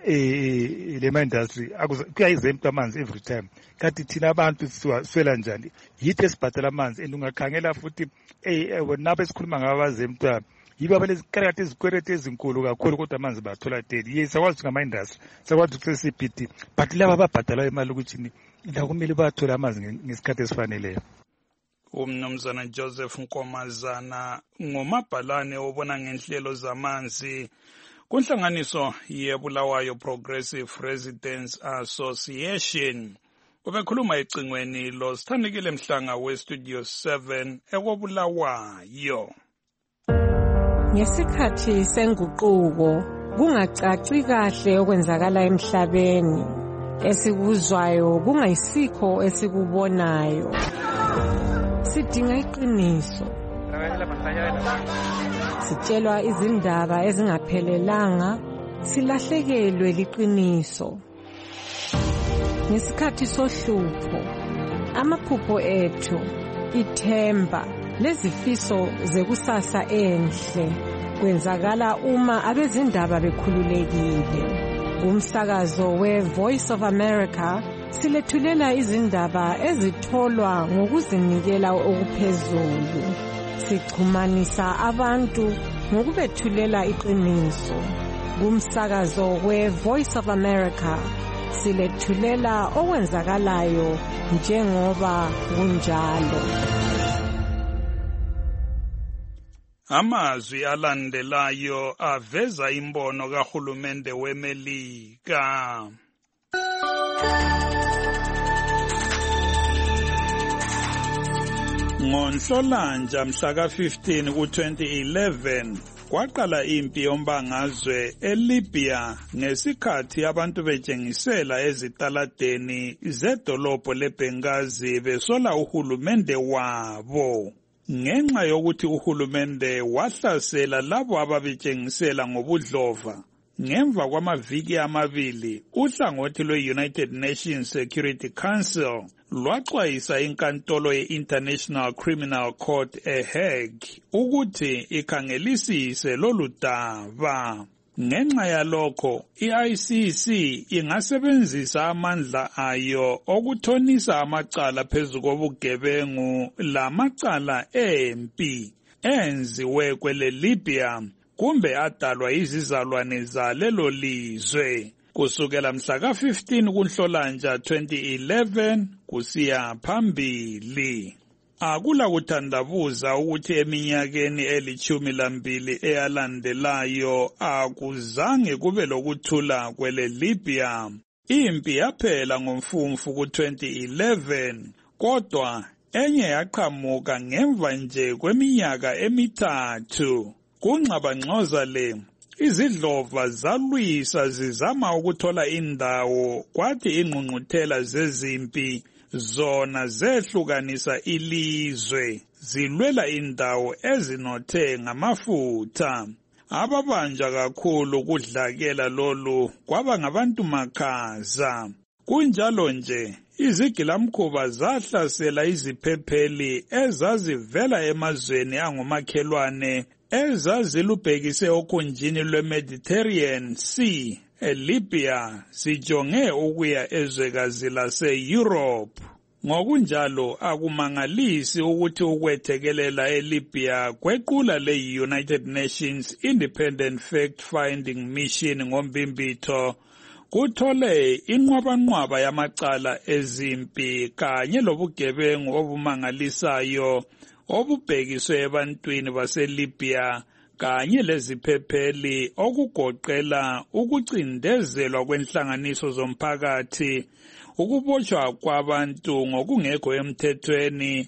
[SPEAKER 12] eh le industry kuyayizempta amanzi every time kanti thina abantu swela njani yithi esibhatala amanzi enungakhangela futhi eh wona besikhuluma ngabazempta yiba balezikhathi ezikwerete ezinkulu kakhulu kodwa amanzi bathola daily. Yes sakwazi ngama industry sakwazi ukuthi C P D but laba babhadala imali ukuthi la kumele bathola amanzi ngesikhathi esifaneleyo.
[SPEAKER 10] Umnumzana Joseph Nkomazana ngomabhalane obona ngenhlelo zamanzi kunhlanganiso yeBulawayo Progressive Residents Association. Ubekhuluma ecingweni lo Sithandekile Mhlanga we Studio seven ekobulawayo.
[SPEAKER 13] Ngesikhathi senguquko kungacaci kahle okwenzakala emhlabeni esikuzwayo kungayisikho esikubonayo. Sidinga iqiniso. Sitshelwa izindaba ezingaphelelanga silahlekelwe liqiniso. Ngesikhathi sohlupho amaphupho ethu ithemba lezifiso zekusasa enhle kwenzakala uma abezindaba bekhululekile. Umsakazo we Voice of America silethulela izindaba ezitholwa ngokuzinikela okuphezulu. Sichumanisa abantu ngokubethulela iqiniso. Umsakazo we Voice of America silethulela okwenzakalayo njengoba kunjalo.
[SPEAKER 10] Amazwi alandelayo aveza imbono kahulumende weMelika. Ngonhlolanja mhla ka fifteen ku twenty eleven kwaqala impi yombangazwe eLibya ngesikhathi abantu betshengisela ezitaladeni zedolobho leBenghazi besola uhulumende wabo. Ngenxa yokuthi uhulumende wahlasela labo ababetshengisela ngobudlova. Ngemva kwamaviki amabili, uhlangothi lwe-United Nations Security Council lwaxwayisa inkantolo ye-International Criminal Court eHague ukuthi ikhangelisise lolu daba. Ngenxa yalokho, i-I C C ingasebenzisa amandla ayo okuthonisa amacala phezu kobugebengu lamacala empi enziwe kwele Libya kumbe adalwa izizalwane zalelo lizwe. Kusukela mhla ka fifteen kuNhlolanja twenty eleven kusiya phambili. Akula kuthandabuza ukuthi eminyakeni elithumi lambili eyalandelayo akuzange kube lokuthula kwele Libya. Impi yaphela ngomfumfu ku twenty eleven, kodwa enye yaqhamuka ngemva nje kweminyaka emithathu. Kungxabangxoza le, izidlova zalwisa zizama ukuthola indawo, kwathi ingqungquthela zezimpi zona zehlukanisa ilizwe, zilwela indawo ezinothe ngamafutha. Ababanja kakhulu kudlakela lolu kwaba ngabantu makhaza. Kunjalo nje, izigilamkhuba zahlasela iziphepheli ezazivela emazweni angomakhelwane ezazilubhekise okhunjini lwe-Mediterranean Sea eLibya zijonge ukuya ezwekazi lase-Europe. Ngokunjalo akumangalisi ukuthi ukwethekelela eLibya kwequla le-United Nations Independent Fact-Finding Mission ngombimbitho kuthole inqwabanqwaba yamacala ezimpi kanye lobugebengu obumangalisayo obubhekiswe ebantwini baseLibya kanye leziphepheli okugoqela ukucindezelwa kwenhlanganiso zomphakathi, ukubotshwa kwabantu ngokungekho emthethweni,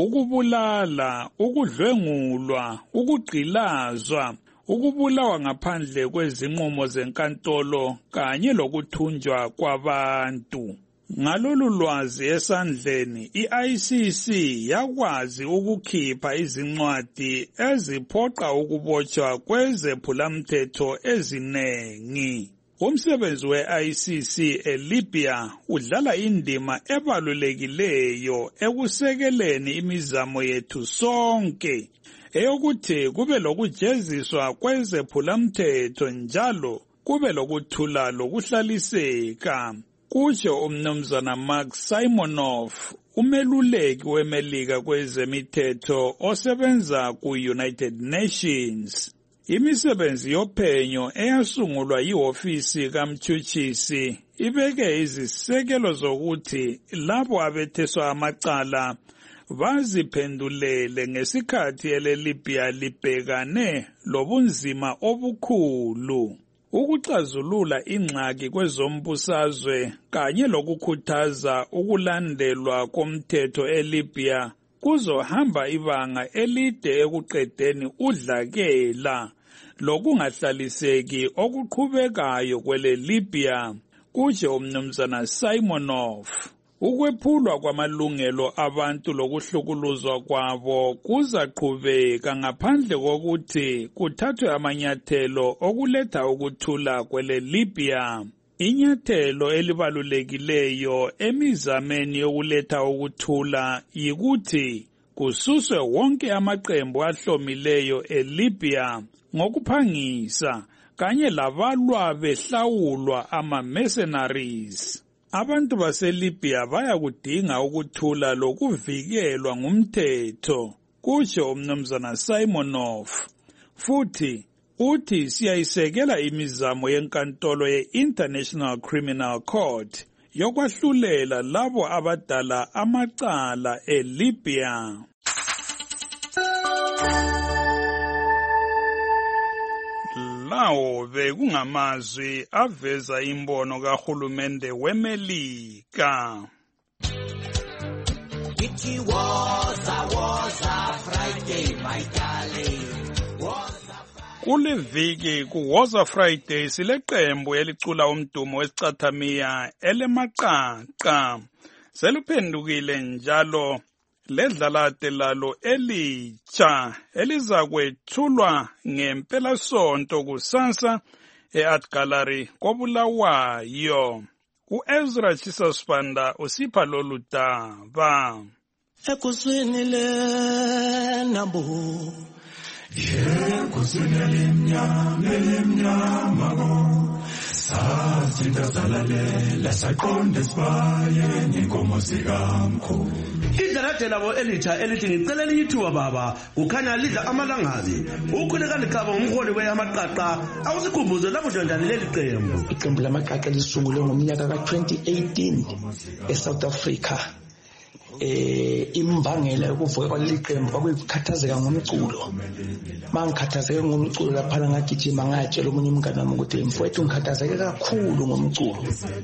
[SPEAKER 10] ukubulala, ukudlwengulwa, ukugqilazwa, ukubulawa ngaphandle kwezinqumo zenkantolo kanye lokuthunjwa kwabantu. Ngalolu lwazi esandleni, i-I C C yakwazi ukukhipha izincwadi eziphoqa ukubotshwa kwezephulamthetho ezinengi. Umsebenzi we-I C C eLibya udlala indima ebalulekileyo ekusekeleni imizamo yethu sonke eyokuthi kube lokujeziswa kwezephulamthetho njalo kube lokuthula lokuhlaliseka. Kutsho umnumzana Mark Simonoff, umeluleki weMelika kwezemithetho osebenza ku-United Nations. Imisebenzi yophenyo eyasungulwa yihofisi kamtshutshisi ibeke izisekelo zokuthi labo abetheswa amacala baziphendulele ngesikhathi eleLibya libhekane lobunzima obukhulu. Ukuxazulula ingxaki kwezombusazwe kanye lokukhuthaza ukulandelwa komthetho eLibya kuzohamba ibanga elide ekuqedeni udlakela lokungahlaliseki okuqhubekayo kwele Libya, kutsho umnumzana Simonoff. Ukwephulwa kwamalungelo abantu lokuhlukuluzwa kwabo kuzaqhubeka ngaphandle kokuthi kuthathwe amanyathelo okuletha ukuthula kwele Libya. Inyathelo elibalulekileyo emizameni yokuletha ukuthula yikuthi kususwe wonke amaqembu ahlomileyo eLibya ngokuphangisa kanye labalwa behlawulwa ama-mercenaries. Abantu baseLibya bayakudinga ukuthula lokuvikelwa ngumthetho, kutsho umnumzana Simonoff. Futhi uthi siyayisekela imizamo yenkantolo ye-International Criminal Court yokwahlulela labo abadala amacala eLibya. Lawo bekungamazwi aveza imbono kahulumende weMelika.
[SPEAKER 20] It was a was a Friday, my darling.
[SPEAKER 10] Kuliviki ku Woza Friday sileqembu elicula umdumo wesicathamiya elemaqaqa. Seluphendukile njalo ledlalate lalo elitsha elizakwethulwa ngempelasonto kusasa e-Art Gallery koBulawayo. U-Ezra Chisasbanda usipha lolu daba.
[SPEAKER 20] Ekuswini le nambu
[SPEAKER 14] Yekuswini lemnyama lemnyama go sazinda zalalela saqonde sibaye inkomo sikamkhulu.
[SPEAKER 20] Indlela
[SPEAKER 15] ijaji labo elitsha elithi ngicela elinye ithuba baba kukhanya lidla amalangabi ukhuleka likhaba ngumholi weyamaqaqa awusikhumbuze lapho njani leli qembu.
[SPEAKER 16] Iqembu lamaqaqa lisungulwe ngomnyaka ka twenty eighteen eSouth Africa. Eh imbangela yokuvuka kwaleli qembu kwakukhathazeka ngomculo. Mangikhathazeke ngomculo lapha ngagijima ngayatshela omunye umngane wami ukuthi mfowethu ngikhathazeke kakhulu ngomculo.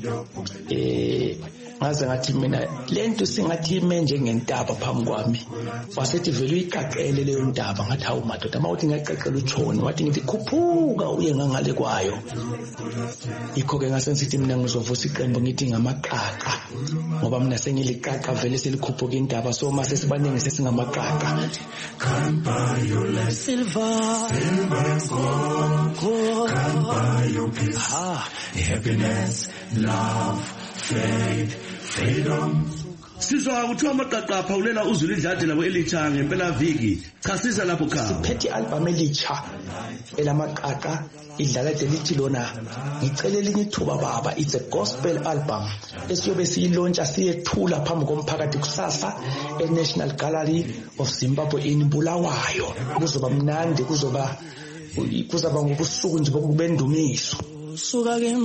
[SPEAKER 16] Eh ngaze ngathi mina lento singathi ime njengentaba phambi kwami. Wasethi vele uyiqaqele leyo ntaba ngathi hawu madoda mawuthi ngiyaqaqela utshoni wathi ngithi khuphuka uye ngangale kwayo. Ikho ke ngasensithi mina ngizovusa iqembu ngithi ngamaqaqa ngoba mina sengiliqaqa vele selikhuphuka indaba so mase sibaningi sesingamaqaqa.
[SPEAKER 14] Can't buy your life, silver, silver and gold. Can't buy your peace, ah, happiness, love, faith, freedom.
[SPEAKER 15] Sizwa ukuthi amaqaqa aphawulela uzulu ijaji labo elitsha ngempela viki. Chasisa lapho khaya.
[SPEAKER 16] Siphethe album elitsha elamaqaqa idlala delithi lona ngicela elinye ithuba baba. It's a gospel album esiyobe siyilontsha siyethula phambi komphakathi kusasa eNational Gallery of Zimbabwe in Bulawayo. Kuzoba mnandi kuzoba kuzaba ngokusuku nje bokubendumiso.
[SPEAKER 14] Suka ke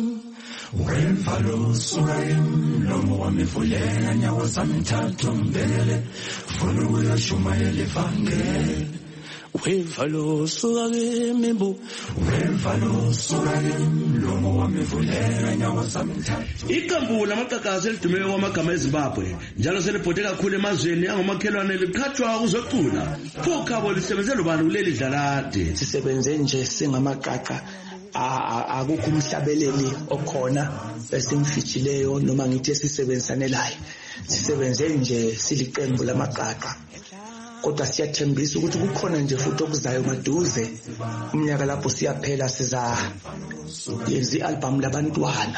[SPEAKER 14] wemvalo suka ke mlomo wami vulela nyawo zami thathu mbelele funa ukuyashumayela ivangeli. Wemvalo suka ke mimbu wemvalo suka ke mlomo wami vulela nyawo zami thathu.
[SPEAKER 15] Iqembu lamaqaqa selidumele kwamagama eZimbabwe njalo selibhode kakhulu emazweni angomakhelwane likhathwa kuzocula. Pho khabo lisebenze lobani kuleli dlalade?
[SPEAKER 16] Sisebenze nje singamaqaqa akukho umhlabeleli okhona esimfijileyo noma ngithi esisebenzisanelayo. Sisebenze nje siliqembu lamaqaqa kodwa siyathembisa ukuthi kukhona nje futhi okuzayo maduze umnyaka lapho siyaphela siza yenza i-album labantwana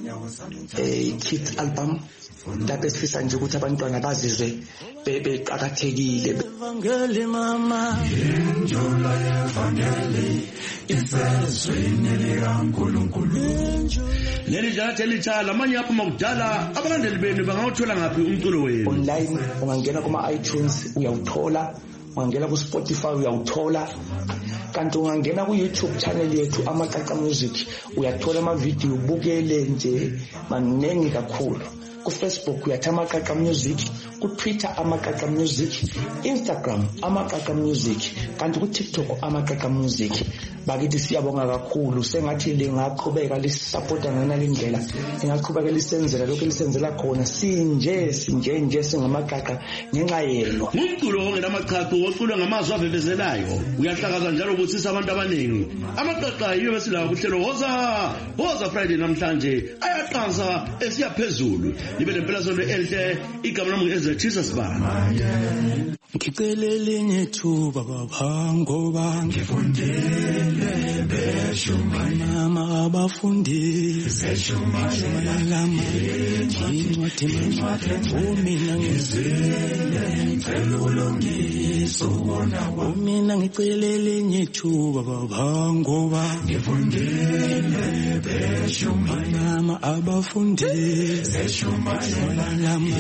[SPEAKER 16] eh kids album lapho sifisa nje ukuthi abantwana bazizwe beqhakathekile.
[SPEAKER 14] Evangeli mama injola evangeli isezweni likaNkulunkulu.
[SPEAKER 15] Leli jaji elitsha lamanye aphuma kudala abalandeli benu bangawuthola ngaphi umculo wenu?
[SPEAKER 16] Online ungangena kuma iTunes uyawuthola, ungangena ku Spotify uyawuthola, kanti ungangena ku YouTube channel yethu Amaqaqa Music uyathola ama video ubukele nje manengi kakhulu. Ku Facebook uyathi Amaqaqa Music, ku Twitter Amaqaqa Music, Instagram Amaqaqa Music, kanti ku TikTok Amaqaqa Music. Bakithi siyabonga kakhulu sengathi lingaqhubeka lisupporta ngana lendlela lingaqhubeka lisenzela lokho lisenzela khona sinje sinje nje singamaqaqa ngenxa yelo.
[SPEAKER 15] Umculo wonke lamaqaqa oculwa ngamazwi avevezelayo uyahlakaza njalo ukuthi abantu abaningi amaqaqa yiyo besilawo kuhlelo woza woza Friday namhlanje ayaqansa esiyaphezulu libe lempela sonto enhle igama lami eze Jesus baba.
[SPEAKER 14] Ngicela elinye ithuba baba ngoba ngifundile beshumana mama abafundi seshumana lama incwadi mina ngizile ngicela ulungiso wona mina ngicela elinye ithuba baba ngoba ngifundile beshumana mama abafundi seshumana lama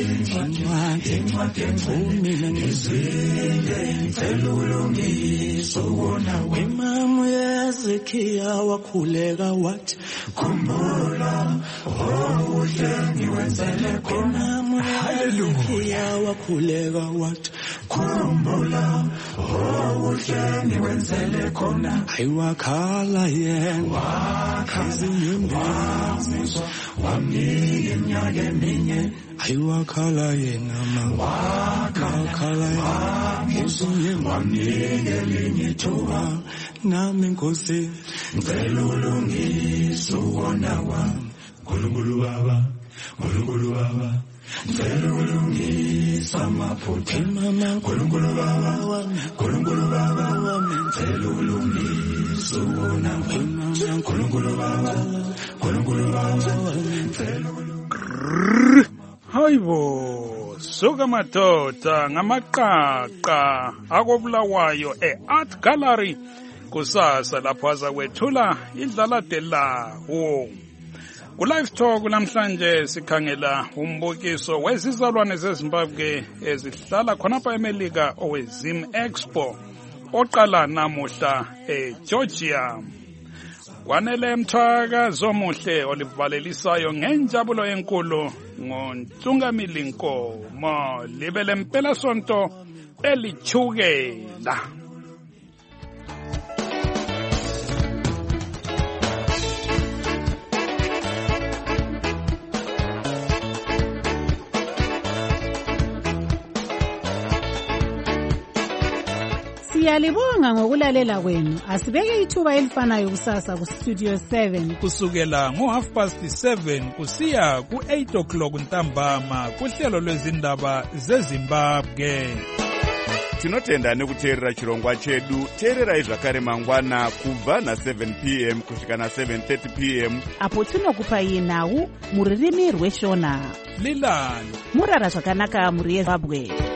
[SPEAKER 14] incwadi mina ngizile ngicela ulungiso wona wemamu yezekiya wakhuleka wathi khumbula okuhle ngiwenzele khona. Haleluya wakhuleka wathi khumbula okuhle ngiwenzele khona. Ayiwakhala yena wakhaza wamuzwa wamnika iminyaka eminye. Ayiwakhala yena mama wakhala wamuzwa wamnika elinye ithuba nami Nkosi ngicela ulungiso wona wami. Nkulunkulu baba Nkulunkulu baba ngicela ulungisa amaphutha mama. Nkulunkulu baba Nkulunkulu baba ngicela ulungiso wona wami. Nkulunkulu baba Nkulunkulu baba ngicela
[SPEAKER 10] hayibo suka madoda ngamaqaqa akobulawayo e-Art Gallery kusasa lapho aza kwethula idlala de lawo. Ku-Live Talk namhlanje sikhangela umbukiso wezizalwane zeZimbabwe ezihlala khonapha eMelika oweZim Expo oqala namuhla eGeorgia. Kwanele Mthaka zomuhle olivalelisayo ngenjabulo enkulu ngoNtungamili Nkomo libele mpela sonto elichukela.
[SPEAKER 3] Siyalibonga ngokulalela kwenu. Asibeke ithuba elifanayo kusasa ku Studio seven
[SPEAKER 10] kusukela ngo half past seven kusiya ku eight o'clock ntambama kuhlelo lwezindaba zeZimbabwe.
[SPEAKER 1] Tinotenda nekuteerera chirongwa chedu. Teererai zvakare mangwana kubva na seven p m kusvika na seven thirty p m
[SPEAKER 8] apo tinokupai nhau muririmi rweshona
[SPEAKER 10] Lilani
[SPEAKER 8] murara zvakanaka muri yeZimbabwe.